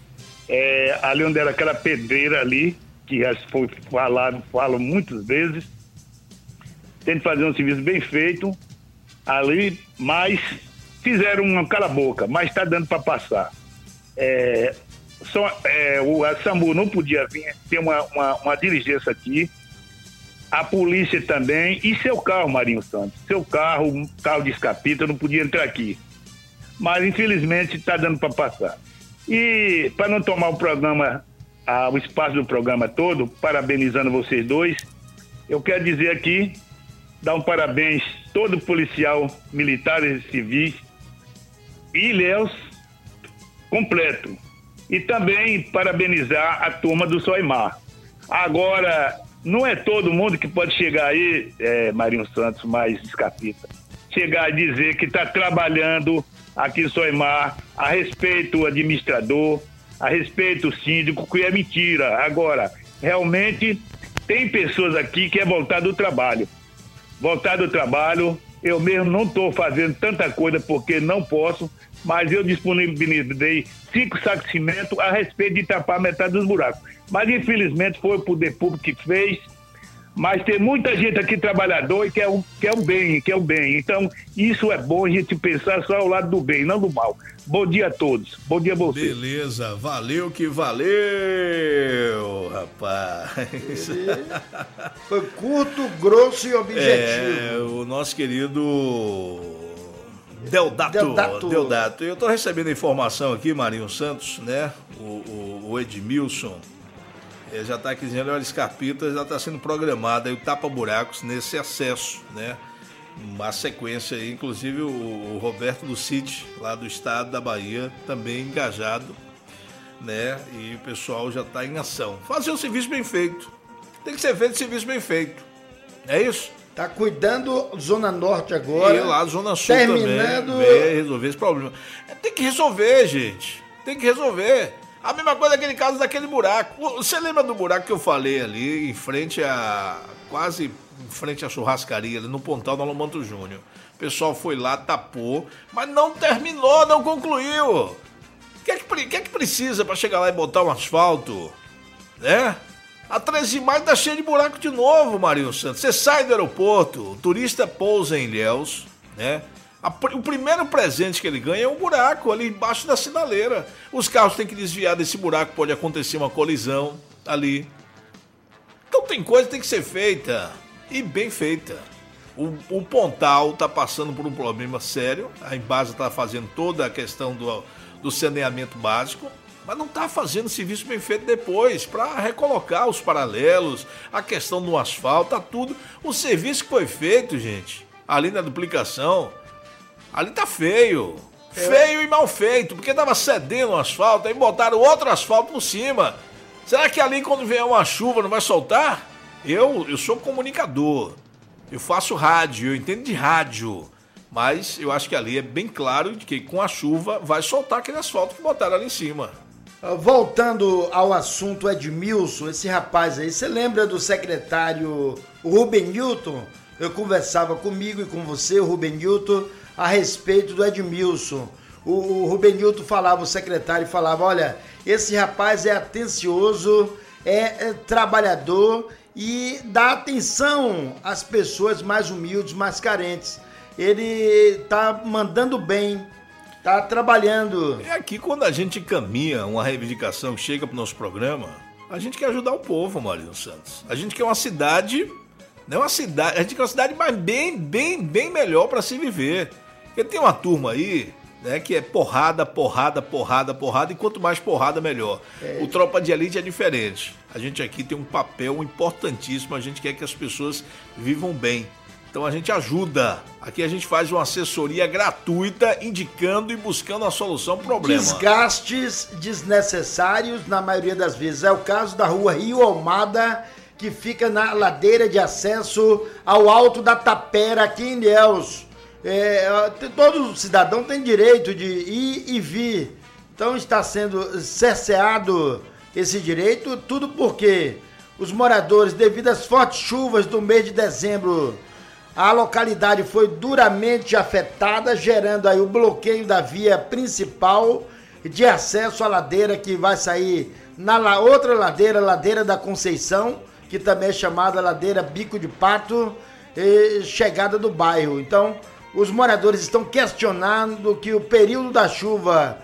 é, ali onde era aquela pedreira ali, que já foi falado, falam muitas vezes, tem de fazer um serviço bem feito ali, mas fizeram uma cala-boca, mas está dando para passar. É, só, é, o a SAMU não podia vir, ter uma, uma, uma diligência aqui, a polícia também, e seu carro, Marinho Santos, seu carro, um carro de escapita, não podia entrar aqui. Mas, infelizmente, está dando para passar. E, para não tomar o programa, ah, o espaço do programa todo, parabenizando vocês dois, eu quero dizer aqui, dar um parabéns a todo policial, militares e civis, e Ilhéus completo. E também parabenizar a turma do Soimar. Agora, não é todo mundo que pode chegar aí, é, Marinho Santos, mais escapista, chegar e dizer que está trabalhando aqui em Soimar a respeito do administrador, a respeito do síndico, que é mentira. Agora, realmente, tem pessoas aqui que é voltar do trabalho. Voltar do trabalho, eu mesmo não estou fazendo tanta coisa porque não posso, mas eu disponibilizei cinco sacos de cimento a respeito de tapar metade dos buracos. Mas, infelizmente, foi o poder público que fez, mas tem muita gente aqui trabalhador e quer o, quer o bem, quer o bem. Então, isso é bom a gente pensar só ao lado do bem, não do mal. Bom dia a todos. Bom dia a vocês. Beleza, valeu que valeu, rapaz. Foi curto, grosso e objetivo. É, o nosso querido Deodato. Deodato. Deodato. Eu tô recebendo informação aqui, Marinho Santos, né? O, o, o Edmilson. Ele já está aqui dizendo, olha, Escapita já está sendo programado aí o tapa-buracos nesse acesso, né? Uma sequência aí, inclusive o, o Roberto Lucite, lá do estado da Bahia, também engajado, né? E o pessoal já está em ação. Fazer o serviço bem feito. Tem que ser feito o serviço bem feito. É isso? Tá cuidando Zona Norte agora. E lá, Zona Sul terminando... também. Vem resolver esse problema. Tem que resolver, gente. Tem que resolver. A mesma coisa daquele caso daquele buraco. Você lembra do buraco que eu falei ali, em frente a... quase em frente à churrascaria, ali no Pontal do Alomanto Júnior. O pessoal foi lá, tapou, mas não terminou, não concluiu. O que é que, que, é que precisa para chegar lá e botar um asfalto? Né? A treze de maio tá cheio de buraco de novo, Marinho Santos. Você sai do aeroporto, o turista pousa em Ilhéus, né? A, o primeiro presente que ele ganha é um buraco ali embaixo da sinaleira. Os carros têm que desviar desse buraco, pode acontecer uma colisão ali. Então tem coisa que tem que ser feita, e bem feita. O, o Pontal está passando por um problema sério, a Embasa está fazendo toda a questão do, do saneamento básico, mas não está fazendo serviço bem feito depois, para recolocar os paralelos, a questão do asfalto, tá tudo. O serviço que foi feito, gente, ali na duplicação, ali tá feio. É. Feio e mal feito, porque tava cedendo o asfalto, aí botaram outro asfalto por cima. Será que ali quando vier uma chuva não vai soltar? Eu, eu sou comunicador, eu faço rádio, eu entendo de rádio, mas eu acho que ali é bem claro de que com a chuva vai soltar aquele asfalto que botaram ali em cima. Voltando ao assunto Edmilson, esse rapaz aí, você lembra do secretário Rubem Newton? Eu conversava comigo e com você, o Rubem Newton, a respeito do Edmilson. O, o Rubem Newton falava, o secretário falava, olha, esse rapaz é atencioso, é, é trabalhador e dá atenção às pessoas mais humildes, mais carentes. Ele tá mandando bem, tá trabalhando. É aqui quando a gente caminha uma reivindicação que chega pro nosso programa, a gente quer ajudar o povo, Marinho Santos. A gente quer uma cidade, não uma cidade, a gente quer uma cidade mais bem, bem, bem melhor para se viver. Porque tem uma turma aí, né, que é porrada, porrada, porrada, porrada, e quanto mais porrada, melhor. É. O Tropa de Elite é diferente. A gente aqui tem um papel importantíssimo, a gente quer que as pessoas vivam bem. Então a gente ajuda. Aqui a gente faz uma assessoria gratuita, indicando e buscando a solução pro problema. Desgastes desnecessários na maioria das vezes. É o caso da rua Rio Almada, que fica na ladeira de acesso ao Alto da Tapera, aqui em Ilhéus. É, todo cidadão tem direito de ir e vir. Então está sendo cerceado esse direito, tudo porque os moradores, devido às fortes chuvas do mês de dezembro, a localidade foi duramente afetada, gerando aí o bloqueio da via principal de acesso à ladeira, que vai sair na outra ladeira, Ladeira da Conceição, que também é chamada Ladeira Bico de Pato, e chegada do bairro. Então, os moradores estão questionando que o período da chuva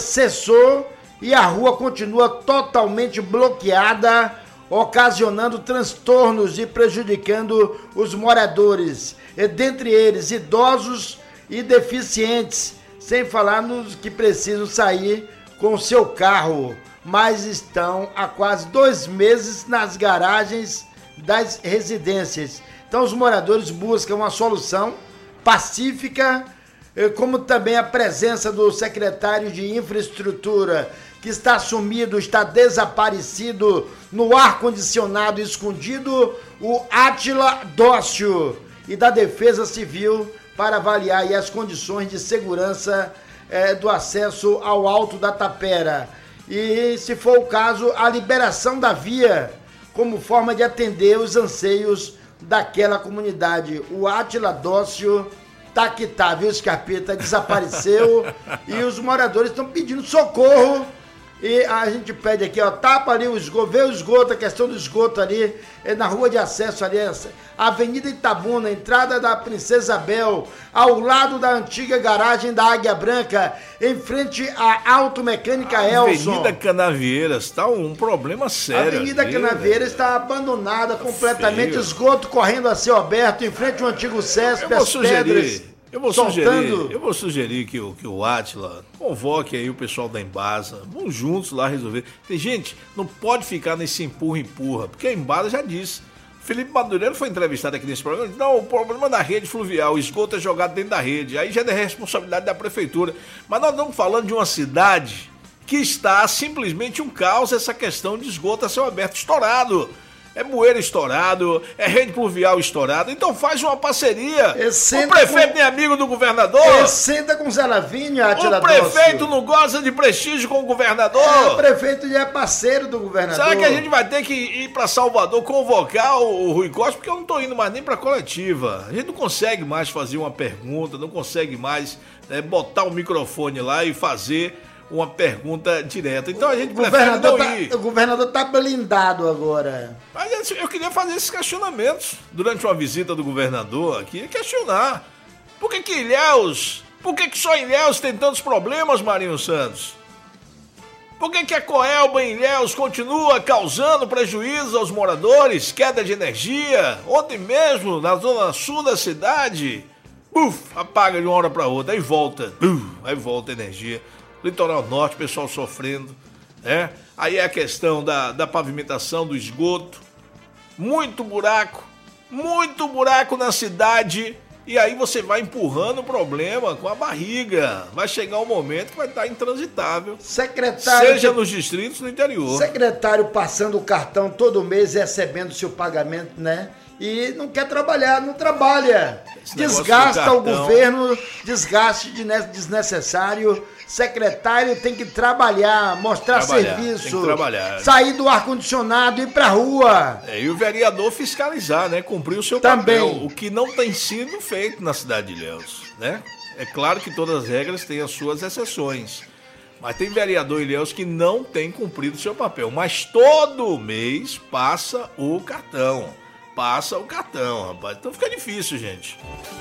cessou e a rua continua totalmente bloqueada, ocasionando transtornos e prejudicando os moradores, e dentre eles idosos e deficientes, sem falar nos que precisam sair com o seu carro, mas estão há quase dois meses nas garagens das residências. Então os moradores buscam uma solução pacífica, como também a presença do secretário de Infraestrutura, que está sumido, está desaparecido no ar-condicionado escondido, o Átila Dócio, e da Defesa Civil, para avaliar aí as condições de segurança eh, do acesso ao Alto da Tapera. E, se for o caso, a liberação da via como forma de atender os anseios daquela comunidade. O Átila Dócio tá que tá, viu, Scarpeta? Desapareceu e os moradores estão pedindo socorro. E a gente pede aqui, ó, tapa ali o esgoto, vê o esgoto, a questão do esgoto ali, é na rua de acesso ali, Avenida Itabuna, entrada da Princesa Isabel, ao lado da antiga garagem da Águia Branca, em frente à Automecânica Elson. Avenida Canavieiras, está um problema sério. A Avenida ali, Canavieiras está abandonada completamente, feio. Esgoto correndo a céu aberto, em frente ao antigo César, as pedras. Eu vou, sugerir, eu vou sugerir que o, que o Átila convoque aí o pessoal da Embasa, vão juntos lá resolver. Tem gente, não pode ficar nesse empurra-empurra, porque a Embasa já disse. Felipe Madureira foi entrevistado aqui nesse programa, não, o problema da rede fluvial, o esgoto é jogado dentro da rede, aí já é responsabilidade da prefeitura. Mas nós estamos falando de uma cidade que está simplesmente um caos, essa questão de esgoto a céu aberto, estourado. É bueiro estourado, é rede pluvial estourada, então faz uma parceria. O prefeito nem amigo do governador. Ele senta com o Zé Lavínia, Átila Dócio. O prefeito não goza de prestígio com o governador. É, o prefeito já é parceiro do governador. Será que a gente vai ter que ir para Salvador convocar o, o Rui Costa? Porque eu não estou indo mais nem para coletiva. A gente não consegue mais fazer uma pergunta, não consegue mais né, botar o microfone lá e fazer uma pergunta direta. Então a gente prefere não tá, ir. O governador está blindado agora. Mas eu queria fazer esses questionamentos durante uma visita do governador aqui, questionar. Por que que Ilhéus, por que que só Ilhéus tem tantos problemas, Marinho Santos? Por que que a Coelba em Ilhéus continua causando prejuízo aos moradores, queda de energia? Ontem mesmo, na zona sul da cidade, uf, apaga de uma hora para outra, aí volta, uf, aí volta a energia. Litoral Norte, pessoal sofrendo, né? Aí é a questão da, da pavimentação, do esgoto, muito buraco, muito buraco na cidade, e aí você vai empurrando o problema com a barriga. Vai chegar um momento que vai estar intransitável, secretário seja de... nos distritos, no interior. Secretário passando o cartão todo mês, recebendo seu pagamento, né? E não quer trabalhar, não trabalha. Esse desgasta o governo, desgaste desnecessário. Secretário tem que trabalhar, mostrar trabalhar, serviço, tem que trabalhar. Sair do ar-condicionado e ir pra rua. É, e o vereador fiscalizar, né? Cumprir o seu Também. papel, o que não tem sido feito na cidade de Ilhéus, né? É claro que todas as regras têm as suas exceções, mas tem vereador em Ilhéus que não tem cumprido o seu papel, mas todo mês passa o cartão. Passa o cartão, rapaz. Então fica difícil, gente.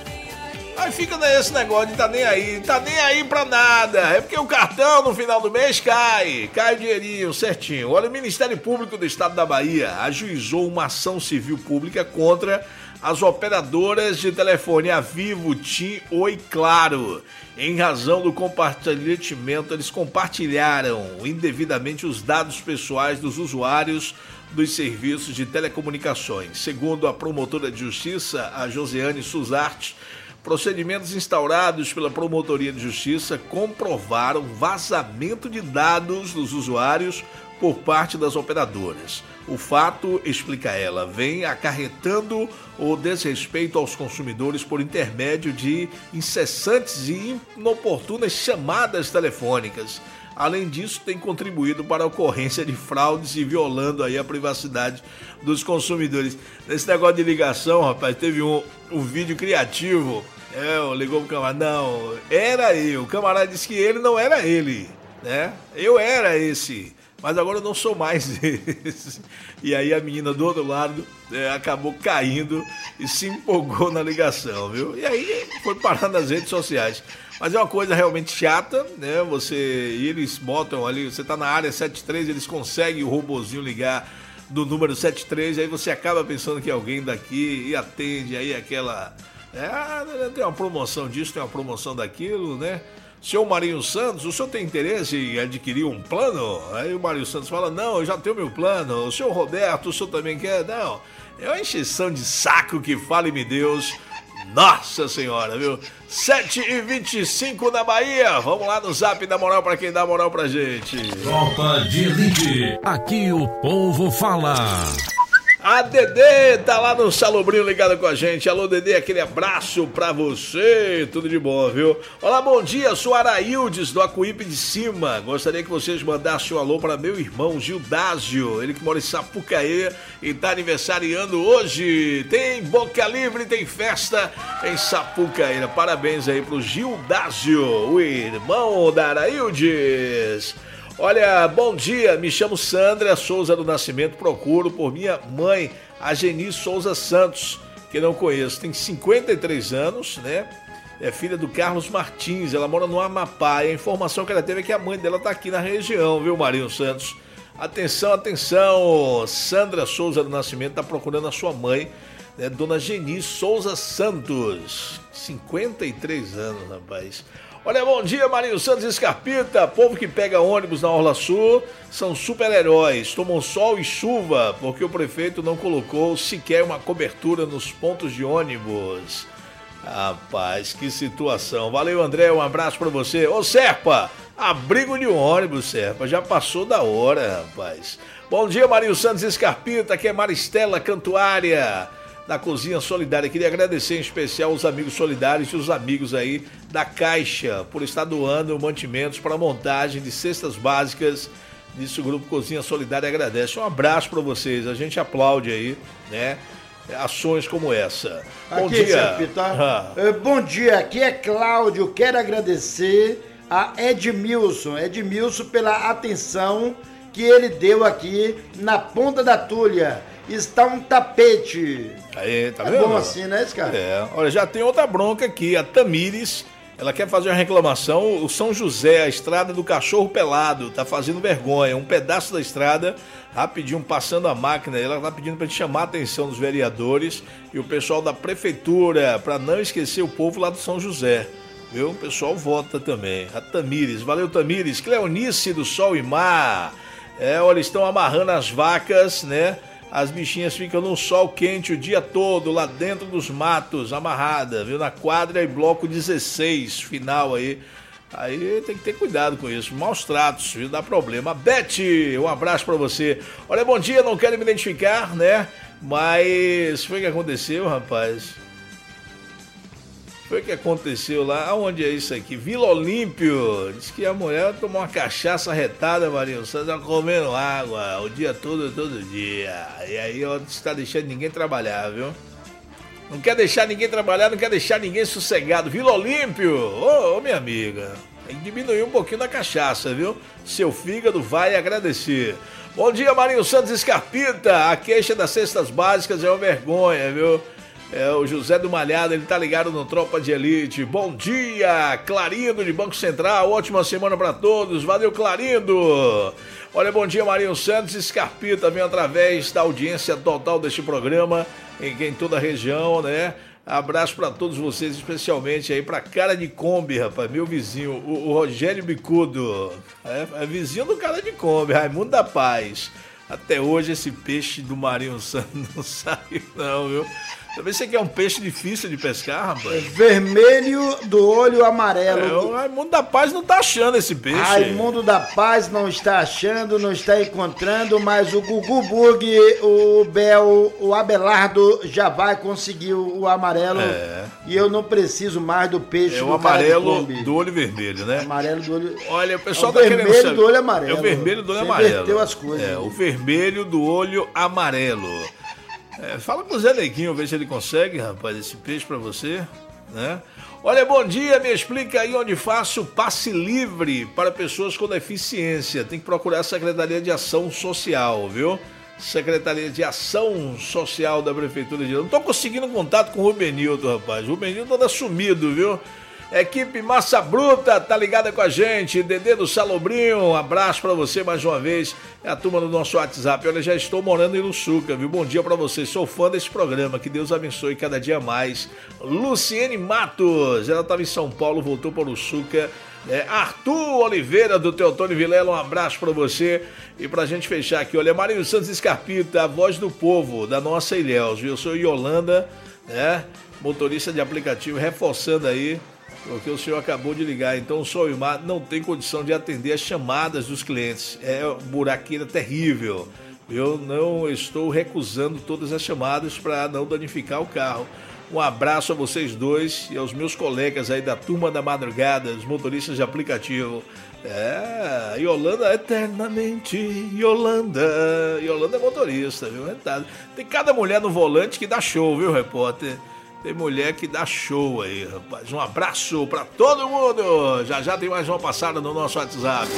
Aí fica nesse negócio de tá nem aí, tá nem aí pra nada. É porque o cartão no final do mês cai, cai o dinheirinho certinho. Olha, o Ministério Público do Estado da Bahia ajuizou uma ação civil pública contra as operadoras de telefonia Vivo, TIM, Oi, Claro. Em razão do compartilhamento, eles compartilharam indevidamente os dados pessoais dos usuários dos serviços de telecomunicações. Segundo a promotora de justiça, a Josiane Suzarte, procedimentos instaurados pela Promotoria de Justiça comprovaram vazamento de dados dos usuários por parte das operadoras. O fato, explica ela, vem acarretando o desrespeito aos consumidores por intermédio de incessantes e inoportunas chamadas telefônicas. Além disso, tem contribuído para a ocorrência de fraudes e violando aí a privacidade dos consumidores. Nesse negócio de ligação, rapaz, teve um, um vídeo criativo. É, ligou pro camarada. Não, era eu. O camarada disse que ele não era ele, né? Eu era esse, mas agora eu não sou mais esse. E aí a menina do outro lado é, acabou caindo e se empolgou na ligação, viu? E aí foi parar nas redes sociais. Mas é uma coisa realmente chata, né? Você, e eles botam ali, você tá na área setenta e três, eles conseguem o robozinho ligar do número setenta e três, aí você acaba pensando que é alguém daqui e atende, aí aquela... É, tem uma promoção disso, tem uma promoção daquilo, né? Senhor Marinho Santos, o senhor tem interesse em adquirir um plano? Aí o Marinho Santos fala, não, eu já tenho meu plano. O senhor Roberto, o senhor também quer? Não, é uma encheção de saco que fale-me Deus. Nossa Senhora, viu? sete e vinte e cinco na Bahia. Vamos lá no zap da moral pra quem dá moral pra gente. Tropa de Elite. Aqui o povo fala. A Dedê tá lá no Salobrinho ligado com a gente. Alô, Dedê, aquele abraço pra você. Tudo de bom, viu? Olá, bom dia. Sou Araildes do Acuípe de Cima. Gostaria que vocês mandassem um alô para meu irmão Gildásio. Ele que mora em Sapucaí e tá aniversariando hoje. Tem boca livre, tem festa em Sapucaí. Parabéns aí pro Gildásio, o irmão da Araildes. Olha, bom dia, me chamo Sandra Souza do Nascimento, procuro por minha mãe, a Geni Souza Santos, que não conheço, tem cinquenta e três anos, né? É filha do Carlos Martins, ela mora no Amapá, e a informação que ela teve é que a mãe dela tá aqui na região, viu, Marinho Santos? Atenção, atenção, Sandra Souza do Nascimento tá procurando a sua mãe, né, Dona Geni Souza Santos, cinquenta e três anos, rapaz. Olha, bom dia, Marinho Santos e Scarpita. Povo que pega ônibus na Orla Sul são super-heróis. Tomam sol e chuva porque o prefeito não colocou sequer uma cobertura nos pontos de ônibus. Rapaz, que situação. Valeu, André, um abraço pra você. Ô, Serpa, abrigo de ônibus, Serpa. Já passou da hora, rapaz. Bom dia, Marinho Santos e Scarpita. Aqui é Maristela Cantuária, da Cozinha Solidária. Queria agradecer em especial os amigos solidários e os amigos aí da Caixa por estar doando mantimentos para a montagem de cestas básicas. Disso o Grupo Cozinha Solidária agradece. Um abraço para vocês, a gente aplaude aí, né, ações como essa. Bom aqui, dia. Ah. Bom dia, aqui é Cláudio. Quero agradecer a Edmilson, Edmilson pela atenção que ele deu aqui na Ponta da Tulha. Está um tapete. Aí, tá é vendo? Bom assim, né, esse cara? É. Olha, já tem outra bronca aqui. A Tamires, ela quer fazer uma reclamação. O São José, a estrada do Cachorro Pelado, tá fazendo vergonha. Um pedaço da estrada, rapidinho, passando a máquina. Ela tá pedindo pra gente chamar a atenção dos vereadores e o pessoal da prefeitura, pra não esquecer o povo lá do São José. Viu? O pessoal vota também. A Tamires. Valeu, Tamires. Cleonice do Sol e Mar. É, olha, estão amarrando as vacas, né? As bichinhas ficam num sol quente o dia todo, lá dentro dos matos, amarrada, viu? Na quadra e bloco dezesseis, final aí. Aí tem que ter cuidado com isso. Maus tratos, viu? Dá problema. Beth, um abraço pra você. Olha, bom dia, não quero me identificar, né? Mas foi o que aconteceu, rapaz. Foi o que aconteceu lá. Aonde é isso aqui? Vila Olímpio. Diz que a mulher tomou uma cachaça retada, Marinho Santos, comendo água o dia todo, todo dia. E aí ó, está deixando ninguém trabalhar, viu? Não quer deixar ninguém trabalhar, não quer deixar ninguém sossegado. Vila Olímpio, ô, ô minha amiga, tem que diminuir um pouquinho da cachaça, viu? Seu fígado vai agradecer. Bom dia, Marinho Santos Escarpita. A queixa das cestas básicas é uma vergonha, viu? É o José do Malhado, ele tá ligado no Tropa de Elite. Bom dia, Clarindo de Banco Central, ótima semana pra todos, valeu Clarindo. Olha, bom dia Marinho Santos e Scarpita, vem através da audiência total deste programa em, em toda a região, né? Abraço pra todos vocês, especialmente aí pra Cara de Kombi, rapaz, meu vizinho, o, o Rogério Bicudo, é, é vizinho do Cara de Kombi, Raimundo da Paz. Até hoje esse peixe do Marinho Santos não saiu não, viu? Talvez você quer um peixe difícil de pescar, rapaz. Vermelho do olho amarelo. É, o Raimundo da Paz não tá achando esse peixe. Raimundo da Paz não está achando, não está encontrando, mas o Gugu Bug, o Bel, o Abelardo já vai conseguir o amarelo. É. E eu não preciso mais do peixe. É o amarelo do olho vermelho, né? Amarelo do olho. Olha, o pessoal é o tá querendo saber. Vermelho do olho amarelo. É o vermelho do olho Você amarelo. inverteu as coisas. É, o vermelho do olho amarelo. É, fala com o Zé Neguinho, ver se ele consegue, rapaz, esse peixe pra você, né? Olha, bom dia, me explica aí onde faço passe livre para pessoas com deficiência. Tem que procurar a Secretaria de Ação Social, viu? Secretaria de Ação Social da Prefeitura de... Não tô conseguindo contato com o Rubenildo, rapaz. O Rubenildo anda sumido, viu? Equipe Massa Bruta tá ligada com a gente, Dedê do Salobrinho, um abraço pra você mais uma vez, é a turma do nosso WhatsApp. Olha, já estou morando em Uruçuca, viu? Bom dia pra vocês, sou fã desse programa, que Deus abençoe cada dia mais. Luciene Matos, ela estava em São Paulo, voltou para Uruçuca. É, Arthur Oliveira do Teotônio Vilela, um abraço pra você. E pra gente fechar aqui, olha, Marinho Santos Scarpita, a voz do povo, da nossa Ilhéus, viu? Eu sou Yolanda, né? Motorista de aplicativo, reforçando aí porque o senhor acabou de ligar, então o Soilmar não tem condição de atender as chamadas dos clientes. É buraqueira terrível. Eu não estou recusando todas as chamadas para não danificar o carro. Um abraço a vocês dois e aos meus colegas aí da turma da madrugada, os motoristas de aplicativo. É, Yolanda eternamente, Yolanda. Yolanda é motorista, viu? Tem cada mulher no volante que dá show, viu, repórter? Tem mulher que dá show aí, rapaz. Um abraço pra todo mundo. Já já tem mais uma passada no nosso WhatsApp.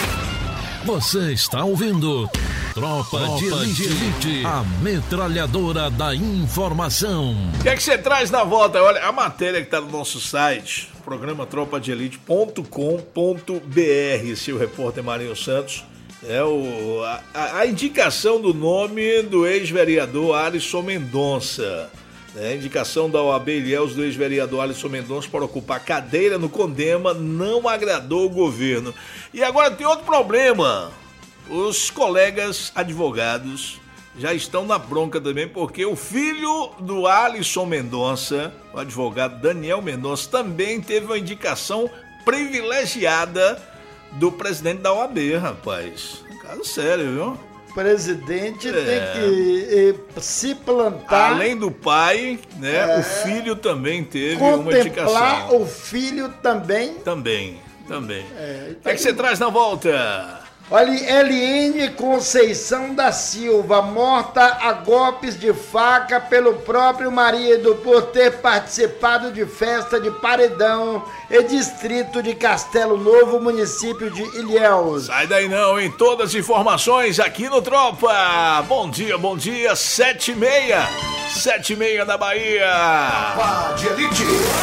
Você está ouvindo Tropa, Tropa de Elite, Elite, a metralhadora da informação. O que é que você traz na volta? Olha, a matéria que tá no nosso site, programa tropa de elite ponto com ponto b r, seu repórter Marinho Santos. É o, a, a indicação do nome do ex-vereador Alisson Mendonça. É, a indicação da O A B Ilhéus do ex-vereador Alisson Mendonça para ocupar cadeira no Condema não agradou o governo. E agora tem outro problema. Os colegas advogados já estão na bronca também, porque o filho do Alisson Mendonça, o advogado Daniel Mendonça, também teve uma indicação privilegiada do presidente da O A B, rapaz. Caso sério, viu? Presidente é. tem que eh, se plantar. Além do pai, né? É, o filho também teve uma indicação. Contemplar o filho também. Também, também. É, o que é que você traz na volta? Olha, Eliene Conceição da Silva, morta a golpes de faca pelo próprio marido por ter participado de festa de paredão e distrito de Castelo Novo, município de Ilhéus. Sai daí não, hein? Todas as informações aqui no Tropa. Bom dia, bom dia, sete e meia, sete e meia da Bahia. Tropa de Elite.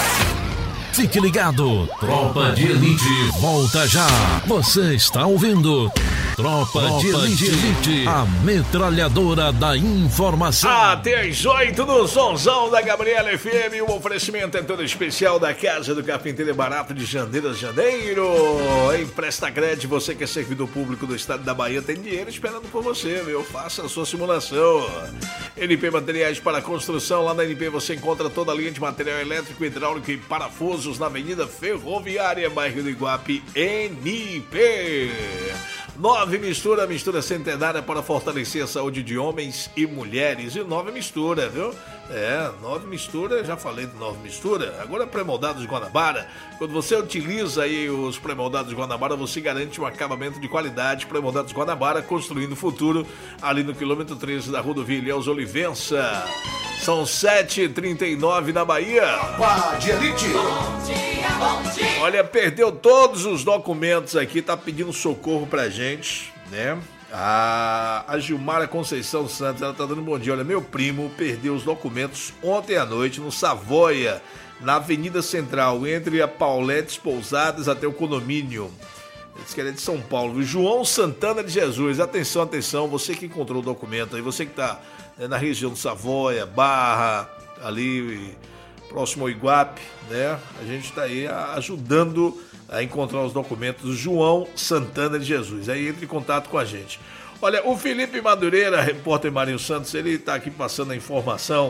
Fique ligado, Tropa de Elite volta já. Você está ouvindo Tropa, Tropa de, Elite, de Elite, a metralhadora da informação. Até às oito no Sonzão da Gabriela F M, um oferecimento é todo especial da Casa do Carpinteiro Barato de Jandeira Janeiro. Empresta Crédito, você que é servidor público do estado da Bahia, tem dinheiro esperando por você, viu? Faça a sua simulação. N P Materiais para Construção, lá na N P você encontra toda a linha de material elétrico, hidráulico e parafusos na Avenida Ferroviária, bairro do Iguape, N P. Nove Mistura, mistura centenária para fortalecer a saúde de homens e mulheres. E Nove Mistura, viu? É, Nove Mistura, já falei de Nove Mistura. Agora pré-moldados Guanabara. Quando você utiliza aí os pré-moldados Guanabara, você garante um acabamento de qualidade. Pré-moldados Guanabara, construindo o futuro, ali no quilômetro treze da rodovia Ilhéus Olivença. São sete e trinta e nove na Bahia. Tropa de Elite. Bom dia, bom dia. Olha, perdeu todos os documentos aqui, tá pedindo socorro pra gente, né? A, a Gilmara Conceição Santos, ela tá dando um bom dia. Olha, meu primo perdeu os documentos ontem à noite no Savoia, na Avenida Central, entre a Pauletes Pousadas até o condomínio. Ele disse que ele é de São Paulo. João Santana de Jesus, atenção, atenção, você que encontrou o documento aí, você que está né, na região do Savoia, Barra, ali próximo ao Iguape, né? A gente está aí ajudando a encontrar os documentos do João Santana de Jesus. Aí entre em contato com a gente. Olha, o Felipe Madureira, repórter Marinho Santos, ele está aqui passando a informação.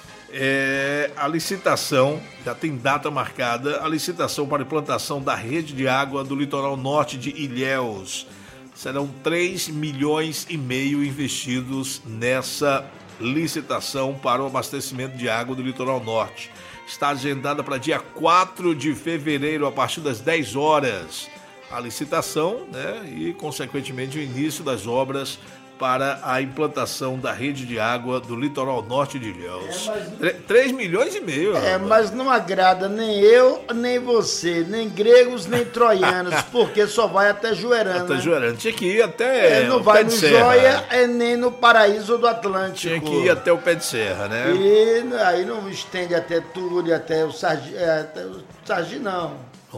É, a licitação, já tem data marcada, a licitação para implantação da rede de água do litoral norte de Ilhéus. Serão três milhões e meio investidos nessa licitação para o abastecimento de água do litoral norte. Está agendada para dia quatro de fevereiro, a partir das dez horas. A licitação, né, e, consequentemente, o início das obras para a implantação da rede de água do litoral norte de Ilhéus. É, três milhões e meio. É, rapaz. Mas não agrada nem eu, nem você, nem gregos, nem troianos, porque só vai até Juerana. Até Juerana. Tinha que ir até é, não o vai pé no de serra. Joia, é, nem no Paraíso do Atlântico. Tinha que ir até o pé de serra, né? E aí não estende até Túlio, até o Sargi, é, até o Sargi não.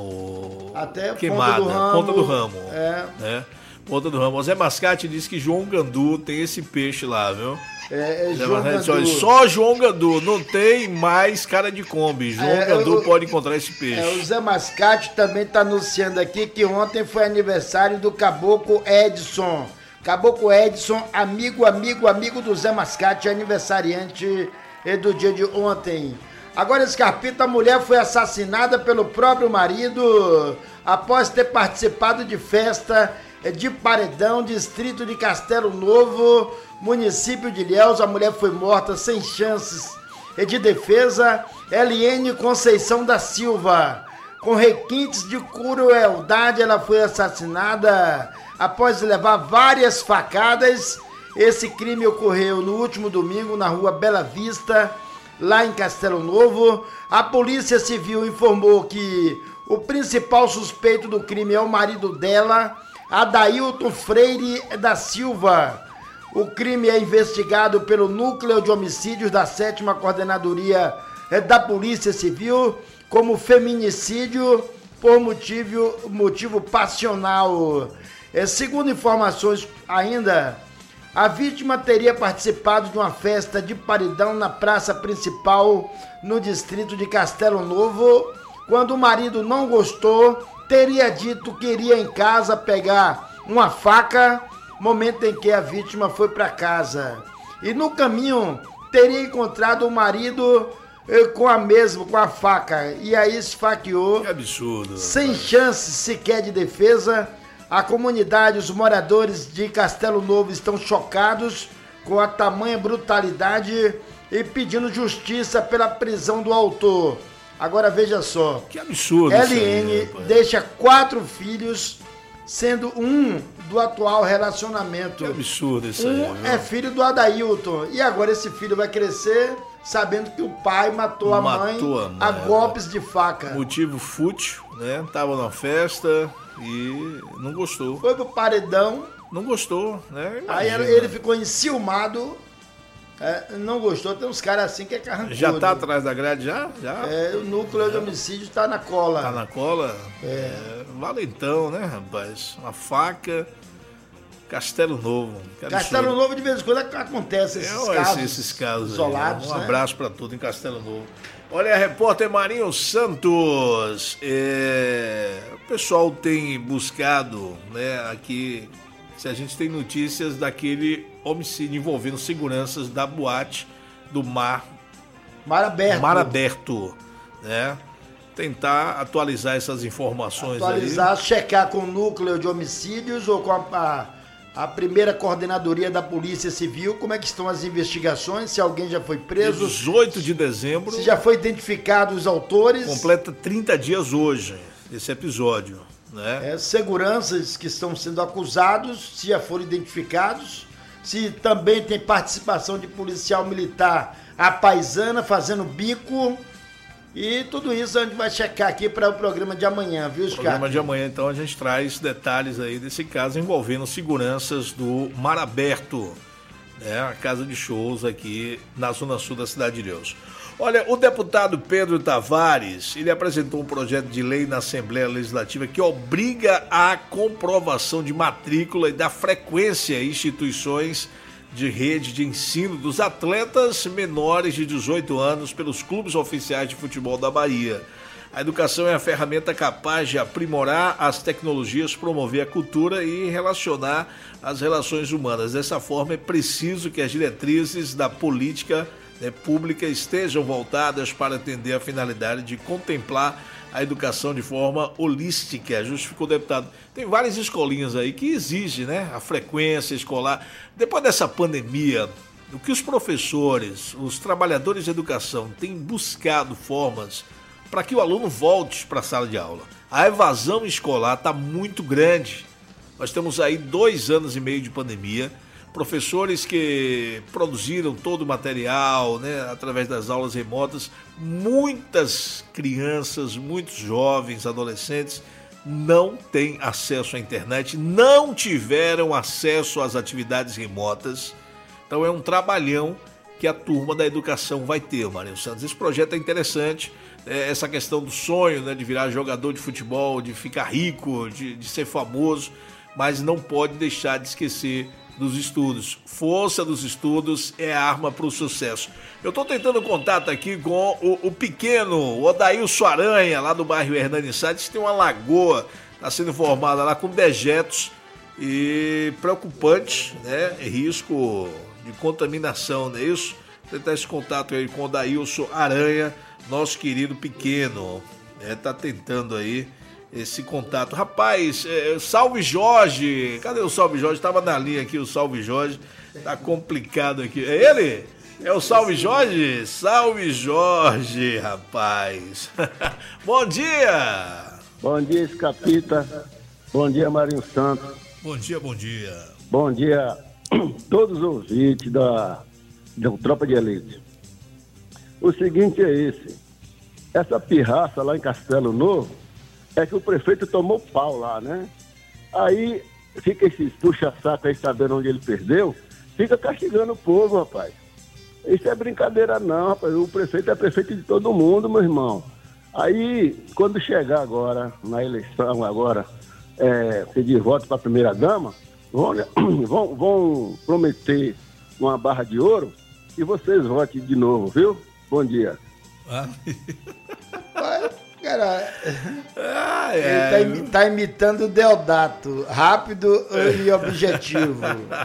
Oh, até Queimada, Ponta do Ramo. Ponta do Ramo. É. Né? Ponta do Ramo. O Zé Mascate disse que João Gandu tem esse peixe lá, viu? É, é Zé João Mascate, Gandu. olha, só João Gandu, não tem mais cara de Kombi. João É, Gandu o- pode encontrar esse peixe. É, o Zé Mascate também está anunciando aqui que ontem foi aniversário do Caboclo Edson. Caboclo Edson, amigo, amigo, amigo do Zé Mascate, aniversariante eh, do dia de ontem. Agora, Scarpita, a mulher foi assassinada pelo próprio marido após ter participado de festa eh, de Paredão, distrito de Castelo Novo, município de Ilhéus. A mulher foi morta sem chances eh, de defesa. Eliene Conceição da Silva, com requintes de crueldade, ela foi assassinada após levar várias facadas. Esse crime ocorreu no último domingo na rua Bela Vista, lá em Castelo Novo. A Polícia Civil informou que o principal suspeito do crime é o marido dela, Adailton Freire da Silva. O crime é investigado pelo Núcleo de Homicídios da sétima Coordenadoria da Polícia Civil como feminicídio por motivo, motivo passional. É, segundo informações ainda, a vítima teria participado de uma festa de paredão na praça principal no distrito de Castelo Novo. Quando o marido não gostou, teria dito que iria em casa pegar uma faca, momento em que a vítima foi para casa. E no caminho teria encontrado o marido eh, com a mesma, com a faca, e aí esfaqueou. Que absurdo. Sem rapaz. chance sequer de defesa. A comunidade, os moradores de Castelo Novo estão chocados com a tamanha brutalidade e pedindo justiça pela prisão do autor. Agora veja só. Que absurdo. isso aí, Eliene rapaz. deixa quatro filhos, sendo um do atual relacionamento. Que absurdo isso aí. Um viu? é filho do Adailton. E agora esse filho vai crescer sabendo que o pai matou a mãe Matou a mãe, a rapaz. golpes de faca. Motivo fútil, né? Tava na festa e não gostou. Foi pro paredão. Não gostou, né? Aí Imagina. ele ficou enciumado, é, não gostou. Tem uns caras assim que é carrancudo. Já tá atrás da grade, já? Já? É, o núcleo de homicídio tá na cola. Tá na cola? É. É, valentão, né, rapaz? Uma faca, Castelo Novo. Que Castelo absurdo. Novo, de vez em quando, acontece esses É, casos. esses, esses casos aí, isolados, né? Um né? abraço pra tudo em Castelo Novo. Olha, a repórter Marinho Santos. É, o pessoal tem buscado, né, aqui, se a gente tem notícias daquele homicídio envolvendo seguranças da boate do Mar, Mar Aberto. Mar Aberto, né? Tentar atualizar essas informações Atualizar, aí. checar com o núcleo de homicídios ou com a, a, a primeira coordenadoria da Polícia Civil, como é que estão as investigações, se alguém já foi preso, dezoito de dezembro. se já foi identificado os autores. Completa trinta dias hoje, esse episódio, né? É, seguranças que estão sendo acusados, se já foram identificados, se também tem participação de policial militar à paisana fazendo bico, E tudo isso a gente vai checar aqui para o programa de amanhã, viu, Scarpita? No programa de amanhã, então, a gente traz detalhes aí desse caso envolvendo seguranças do Mar Aberto, né, a casa de shows aqui na zona sul da Cidade de Ilhéus. Olha, o deputado Pedro Tavares, ele apresentou um projeto de lei na Assembleia Legislativa que obriga a comprovação de matrícula e da frequência em instituições de rede de ensino dos atletas menores de dezoito anos pelos clubes oficiais de futebol da Bahia. A educação é a ferramenta capaz de aprimorar as tecnologias, promover a cultura e relacionar as relações humanas. Dessa forma, é preciso que as diretrizes da política né, pública estejam voltadas para atender a finalidade de contemplar a educação de forma holística, justificou o deputado. Tem várias escolinhas aí que exigem, né, a frequência escolar. Depois dessa pandemia, o que os professores, os trabalhadores de educação têm buscado formas para que o aluno volte para a sala de aula. A evasão escolar está muito grande. Nós temos aí dois anos e meio de pandemia, professores que produziram todo o material, né, através das aulas remotas. Muitas crianças, muitos jovens, adolescentes não têm acesso à internet, não tiveram acesso às atividades remotas. Então é um trabalhão que a turma da educação vai ter, Marinho Santos. Esse projeto é interessante, é, essa questão do sonho, né, de virar jogador de futebol, de ficar rico, de, de ser famoso, mas não pode deixar de esquecer dos estudos. Força dos estudos é a arma para o sucesso. Eu estou tentando contato aqui com o, o pequeno, o Odailson Aranha, lá do bairro Hernani Salles, tem uma lagoa, está sendo formada lá com dejetos e preocupante, né? Risco de contaminação, não é isso? Vou tentar esse contato aí com o Odailson Aranha, nosso querido pequeno, né? Tá tentando aí esse contato. Rapaz, é, Salve Jorge, cadê o Salve Jorge? Estava na linha aqui o Salve Jorge, tá complicado aqui. É ele? É o Salve Jorge? Salve Jorge, rapaz. Bom dia! Bom dia, Scarpita. Bom dia, Marinho Santos. Bom dia, bom dia. Bom dia a todos os ouvintes da, da Tropa de Elite. O seguinte é esse, essa pirraça lá em Castelo Novo, é que o prefeito tomou pau lá, né? Aí fica esse puxa-saco aí sabendo onde ele perdeu, fica castigando o povo, rapaz. Isso é brincadeira não, rapaz. O prefeito é prefeito de todo mundo, meu irmão. Aí, quando chegar agora, na eleição agora, é, pedir voto para a primeira-dama, vão, vão, vão prometer uma barra de ouro e vocês votem de novo, viu? Bom dia. Ah. Cara, ah, é. Ele tá, imi- tá imitando o Deodato, rápido e objetivo.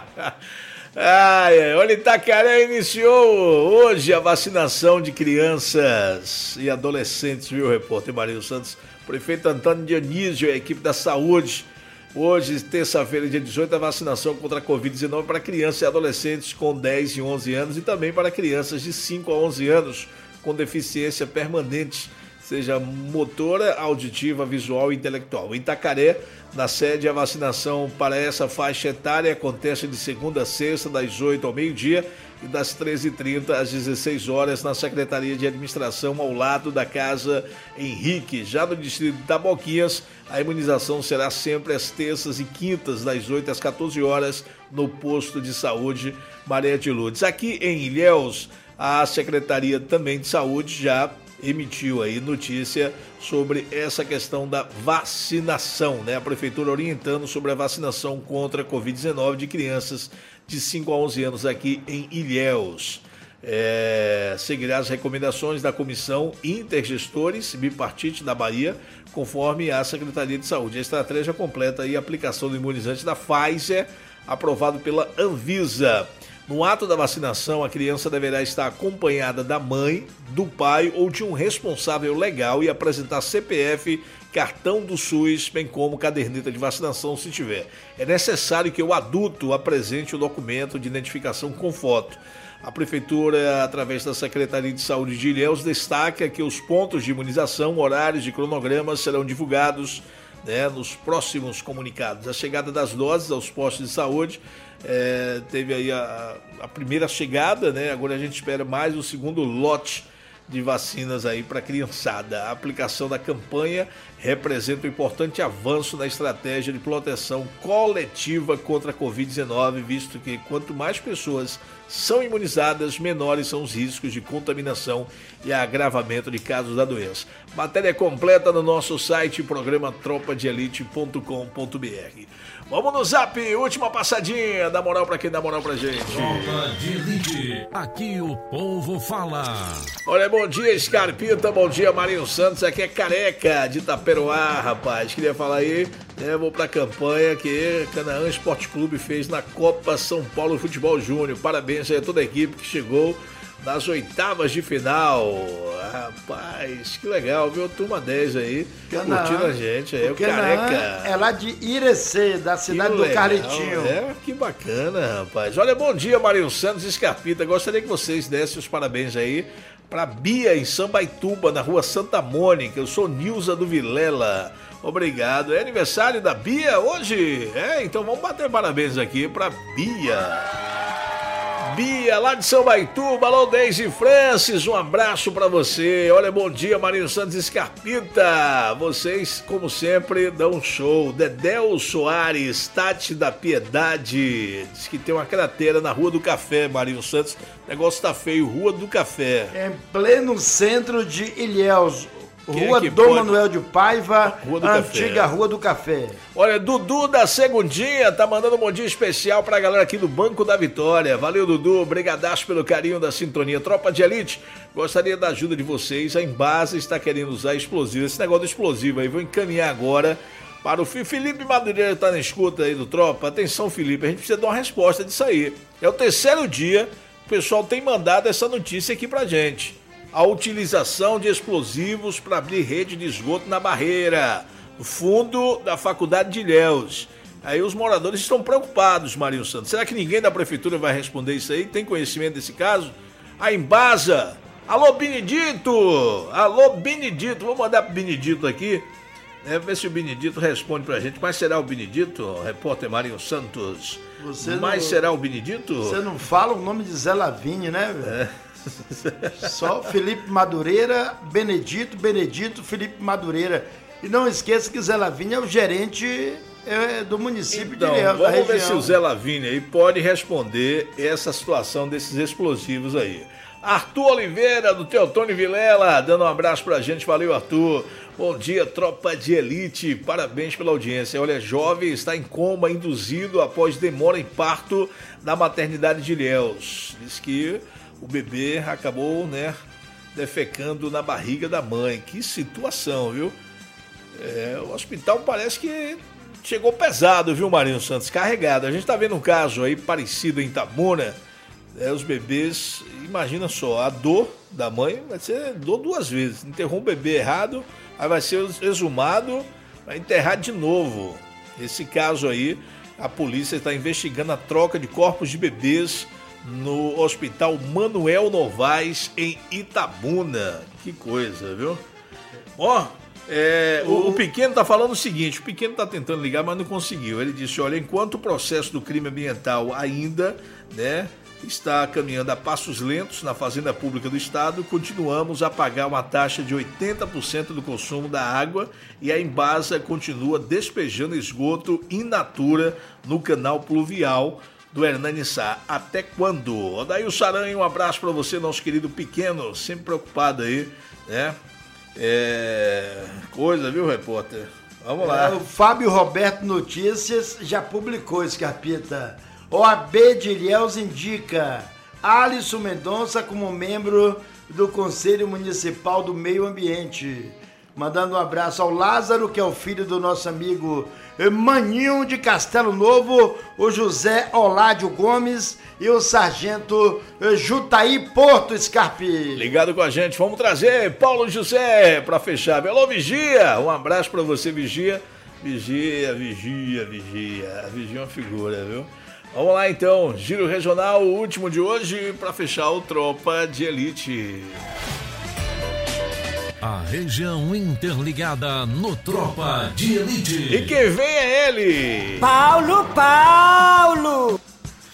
Ai, olha, Itacaré iniciou hoje a vacinação de crianças e adolescentes, viu, repórter Marinho Santos? Prefeito Antônio Dionísio, a equipe da saúde. Hoje, terça-feira, dia dezoito, a vacinação contra a covid dezenove para crianças e adolescentes com dez e onze anos e também para crianças de cinco a onze anos com deficiência permanente, seja motora, auditiva, visual e intelectual. Em Itacaré, na sede, a vacinação para essa faixa etária acontece de segunda a sexta, das oito ao meio-dia e das treze e trinta às dezesseis horas, na Secretaria de Administração, ao lado da Casa Henrique. Já no distrito de Taboquinhas, a imunização será sempre às terças e quintas, das oito às quatorze horas, no posto de saúde Maria de Lourdes. Aqui em Ilhéus, a Secretaria também de Saúde já emitiu aí notícia sobre essa questão da vacinação, né? A Prefeitura orientando sobre a vacinação contra a covid dezenove de crianças de cinco a onze anos aqui em Ilhéus. É, seguirá as recomendações da Comissão Intergestores Bipartite da Bahia, conforme a Secretaria de Saúde. A estratégia completa aí a aplicação do imunizante da Pfizer, aprovado pela Anvisa. No ato da vacinação, a criança deverá estar acompanhada da mãe, do pai ou de um responsável legal e apresentar C P F, cartão do SUS, bem como caderneta de vacinação, se tiver. É necessário que o adulto apresente o documento de identificação com foto. A Prefeitura, através da Secretaria de Saúde de Ilhéus, destaca que os pontos de imunização, horários e cronogramas serão divulgados, né, nos próximos comunicados. A chegada das doses aos postos de saúde, é, teve aí a, a primeira chegada, né? Agora a gente espera mais o segundo lote de vacinas aí para a criançada. A aplicação da campanha representa um importante avanço na estratégia de proteção coletiva contra a covid dezenove, visto que quanto mais pessoas são imunizadas, menores são os riscos de contaminação e agravamento de casos da doença. Matéria completa no nosso site, programa tropa de elite ponto com ponto b r. Vamos no zap, última passadinha, dá moral pra quem dá moral pra gente. Tropa de Elite, aqui o povo fala. Olha, bom dia Scarpita, bom dia Marinho Santos, aqui é Careca de Itaperoá, rapaz. Queria falar aí, né, vou pra campanha que Canaã Esporte Clube fez na Copa São Paulo Futebol Júnior. Parabéns aí a toda a equipe que chegou nas oitavas de final. Rapaz, que legal, viu? Turma dez aí, Canaã, curtindo a gente aí, o Canaã Careca. é lá de Irecê, da cidade Que do legal, Carletinho. É, que bacana, rapaz. Olha, bom dia, Marinho Santos e Scarpita. Gostaria que vocês dessem os parabéns aí pra Bia em Sambaituba, na rua Santa Mônica. Eu sou Nilza do Vilela. Obrigado. É aniversário da Bia hoje? É, então vamos bater parabéns aqui pra Bia. Bia, lá de São Baituba, alô Deise Francis, um abraço pra você. Olha, bom dia, Marinho Santos e Scarpita. Vocês, como sempre, dão um show. Dedéu Soares, Tati da Piedade, diz que tem uma cratera na Rua do Café, Marinho Santos. O negócio tá feio, Rua do Café. Em pleno centro de Ilhéus. Quem Rua é que Dom pode... Manuel de Paiva, Rua do antiga Café. Rua do Café. Olha, Dudu da Segundinha tá mandando um bom dia especial pra galera aqui do Banco da Vitória. Valeu, Dudu, brigadaço pelo carinho da sintonia. Tropa de Elite, gostaria da ajuda de vocês. A Embasa está querendo usar explosivo. Esse negócio do explosivo aí, vou encaminhar agora para o Felipe Madureira, que tá na escuta aí do Tropa. Atenção, Felipe, a gente precisa dar uma resposta disso aí. É o terceiro dia que o pessoal tem mandado essa notícia aqui pra gente. A utilização de explosivos para abrir rede de esgoto na Barreira, no fundo da Faculdade de Ilhéus. Aí os moradores estão preocupados, Marinho Santos. Será que ninguém da prefeitura vai responder isso aí? Tem conhecimento desse caso? A Embasa. Alô, Benedito! Alô, Benedito! Vou mandar pro Benedito aqui, né, ver se o Benedito responde pra gente. Mas será o Benedito, repórter Marinho Santos? Você Mas não... será o Benedito? Você não fala o nome de Zé Lavigne, né, velho? É. Só Felipe Madureira, Benedito, Benedito, Felipe Madureira. E não esqueça que Zé Lavigne é o gerente é, do município então, de Ilhéus, da vamos região. ver se o Zé Lavigne aí pode responder essa situação desses explosivos aí. Arthur Oliveira, do Teotônio Vilela, dando um abraço pra gente. Valeu, Arthur. Bom dia, Tropa de Elite. Parabéns pela audiência. Olha, jovem está em coma induzido após demora em parto na maternidade de Ilhéus. Diz que o bebê acabou, né, defecando na barriga da mãe. Que situação, viu? É, o hospital parece que chegou pesado, viu, Marinho Santos? Carregado. A gente tá vendo um caso aí parecido em Itabuna. É, os bebês, imagina só, a dor da mãe vai ser dor duas vezes. Enterrou um bebê errado, aí vai ser exumado, vai enterrar de novo. Esse caso aí, a polícia está investigando a troca de corpos de bebês no Hospital Manuel Novaes, em Itabuna. Que coisa, viu? Ó, é, o, o Pequeno tá falando o seguinte, o Pequeno tá tentando ligar, mas não conseguiu. Ele disse, olha, enquanto o processo do crime ambiental ainda, né, está caminhando a passos lentos na Fazenda Pública do Estado, continuamos a pagar uma taxa de oitenta por cento do consumo da água e a Embasa continua despejando esgoto in natura no canal pluvial do Hernanissá. Até quando? Odair Saranha, um abraço para você, nosso querido Pequeno, sempre preocupado aí, né? É... Coisa, viu, repórter? Vamos lá. É, o Fábio Roberto Notícias já publicou, Scarpita. O A B de Ilhéus indica Alisson Mendonça como membro do Conselho Municipal do Meio Ambiente. Mandando um abraço ao Lázaro, que é o filho do nosso amigo Maninho de Castelo Novo, o José Oládio Gomes e o sargento Jutaí Porto Scarpi. Ligado com a gente, vamos trazer Paulo José para fechar. Alô, Vigia, um abraço para você, Vigia. Vigia, Vigia, Vigia. A Vigia é uma figura, viu? Vamos lá então, giro regional, o último de hoje, para fechar o Tropa de Elite. A região interligada no Tropa de Elite. E quem vem é ele! Paulo, Paulo!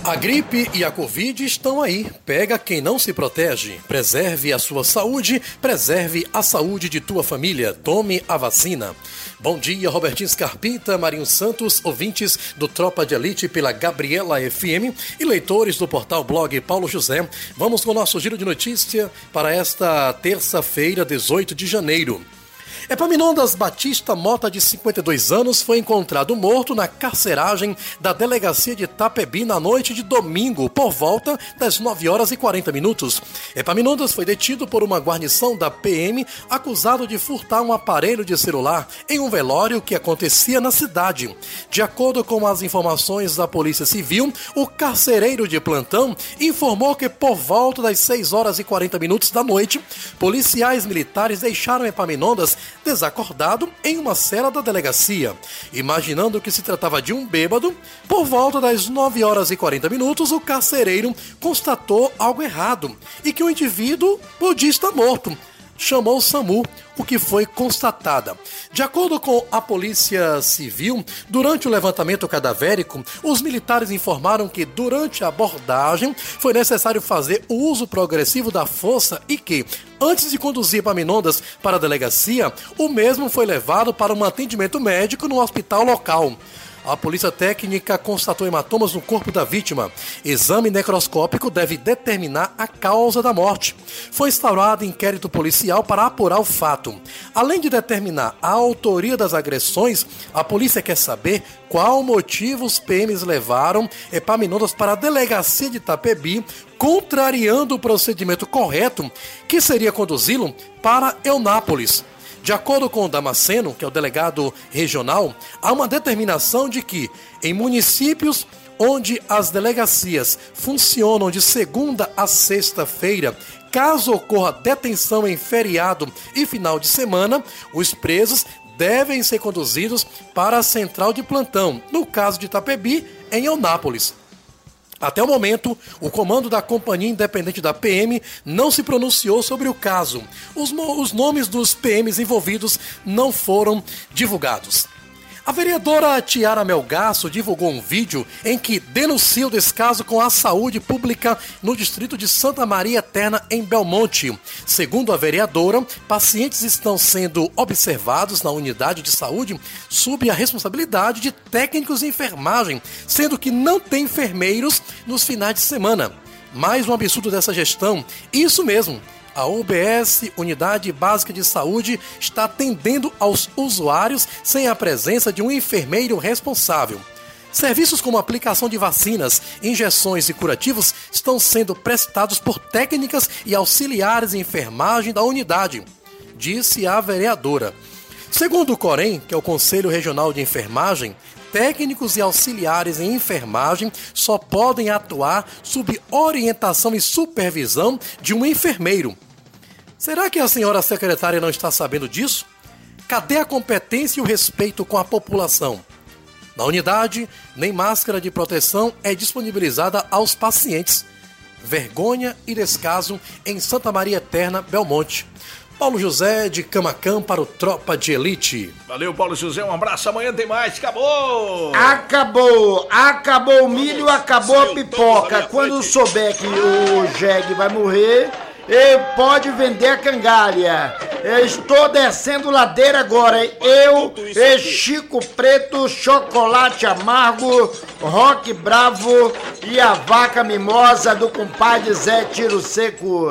A gripe e a Covid estão aí. Pega quem não se protege. Preserve a sua saúde, preserve a saúde de tua família. Tome a vacina. Bom dia, Robertinho Scarpita, Marinho Santos, ouvintes do Tropa de Elite pela Gabriela F M e leitores do portal blog Paulo José. Vamos com o nosso giro de notícia para esta terça-feira, dezoito de janeiro. Epaminondas Batista Mota, de cinquenta e dois anos, foi encontrado morto na carceragem da delegacia de Itapebi na noite de domingo, por volta das nove horas e quarenta minutos. Epaminondas foi detido por uma guarnição da P M, acusado de furtar um aparelho de celular em um velório que acontecia na cidade. De acordo com as informações da Polícia Civil, o carcereiro de plantão informou que por volta das seis horas e quarenta minutos da noite, policiais militares deixaram Epaminondas desacordado em uma cela da delegacia. Imaginando que se tratava de um bêbado, por volta das nove horas e quarenta minutos, o carcereiro constatou algo errado e que o indivíduo podia estar morto. Chamou o SAMU, o que foi constatada. De acordo com a Polícia Civil, durante o levantamento cadavérico, os militares informaram que durante a abordagem foi necessário fazer o uso progressivo da força e que, antes de conduzir Epaminondas para a delegacia, o mesmo foi levado para um atendimento médico no hospital local. A polícia técnica constatou hematomas no corpo da vítima. Exame necroscópico deve determinar a causa da morte. Foi instaurado inquérito policial para apurar o fato. Além de determinar a autoria das agressões, a polícia quer saber qual motivo os P Ms levaram Epaminondas para a delegacia de Itapebi, contrariando o procedimento correto, que seria conduzi-lo para Eunápolis. De acordo com o Damasceno, que é o delegado regional, há uma determinação de que, em municípios onde as delegacias funcionam de segunda a sexta-feira, caso ocorra detenção em feriado e final de semana, os presos devem ser conduzidos para a central de plantão, no caso de Itapebi, em Eunápolis. Até o momento, o comando da Companhia Independente da P M não se pronunciou sobre o caso. Os, os nomes dos P Ms envolvidos não foram divulgados. A vereadora Tiara Melgaço divulgou um vídeo em que denuncia o descaso com a saúde pública no distrito de Santa Maria Eterna, em Belmonte. Segundo a vereadora, pacientes estão sendo observados na unidade de saúde sob a responsabilidade de técnicos de enfermagem, sendo que não tem enfermeiros nos finais de semana. Mais um absurdo dessa gestão. Isso mesmo. A U B S, Unidade Básica de Saúde, está atendendo aos usuários sem a presença de um enfermeiro responsável. Serviços como aplicação de vacinas, injeções e curativos estão sendo prestados por técnicas e auxiliares de enfermagem da unidade, disse a vereadora. Segundo o COREM, que é o Conselho Regional de Enfermagem, técnicos e auxiliares em enfermagem só podem atuar sob orientação e supervisão de um enfermeiro. Será que a senhora secretária não está sabendo disso? Cadê a competência e o respeito com a população? Na unidade, nem máscara de proteção é disponibilizada aos pacientes. Vergonha e descaso em Santa Maria Eterna, Belmonte. Paulo José, de Camacan, para o Tropa de Elite. Valeu, Paulo José, um abraço, amanhã tem mais, acabou! Acabou, acabou o milho, acabou a pipoca. Quando souber que o jegue vai morrer, ele pode vender a cangalha. Eu estou descendo ladeira agora, hein? Eu, e Chico Preto, Chocolate Amargo, Rock Bravo e a Vaca Mimosa do compadre Zé Tiro Seco.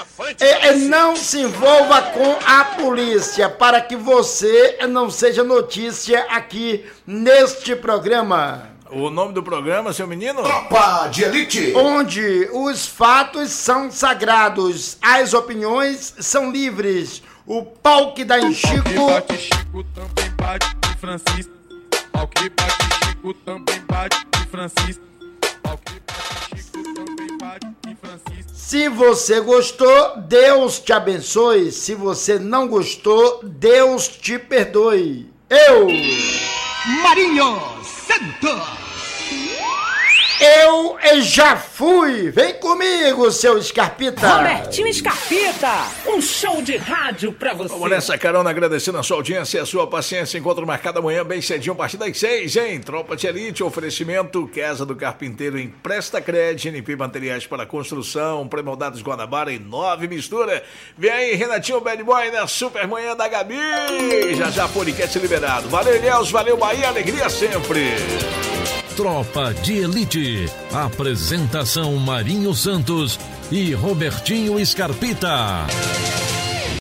E, e não se envolva com a polícia para que você não seja notícia aqui neste programa. O nome do programa, seu menino? Tropa de Elite. Onde os fatos são sagrados, as opiniões são livres. O pau que dá em Chico. Pau que bate Chico também bate em Francisco. Pau que bate Chico também bate em Francisco. Pau que bate Chico também bate em Francisco. Se você gostou, Deus te abençoe. Se você não gostou, Deus te perdoe. Eu, Marinho Santos. Eu já fui! Vem comigo, seu Scarpita! Robertinho Scarpita, um show de rádio pra você. Vamos nessa carona, agradecendo a sua audiência e a sua paciência. Encontro marcado amanhã, bem cedinho, a partir das seis, hein? Tropa de Elite, oferecimento, Casa do Carpinteiro, Empresta Crédito, N P Materiais para Construção, Pré-moldados Guanabara e Nove Mistura. Vem aí, Renatinho Bad Boy, na super manhã da Gabi. Já já, podcast liberado. Valeu, Ilhéus, valeu, Bahia, alegria sempre. Tropa de Elite. Apresentação Marinho Santos e Robertinho Scarpita.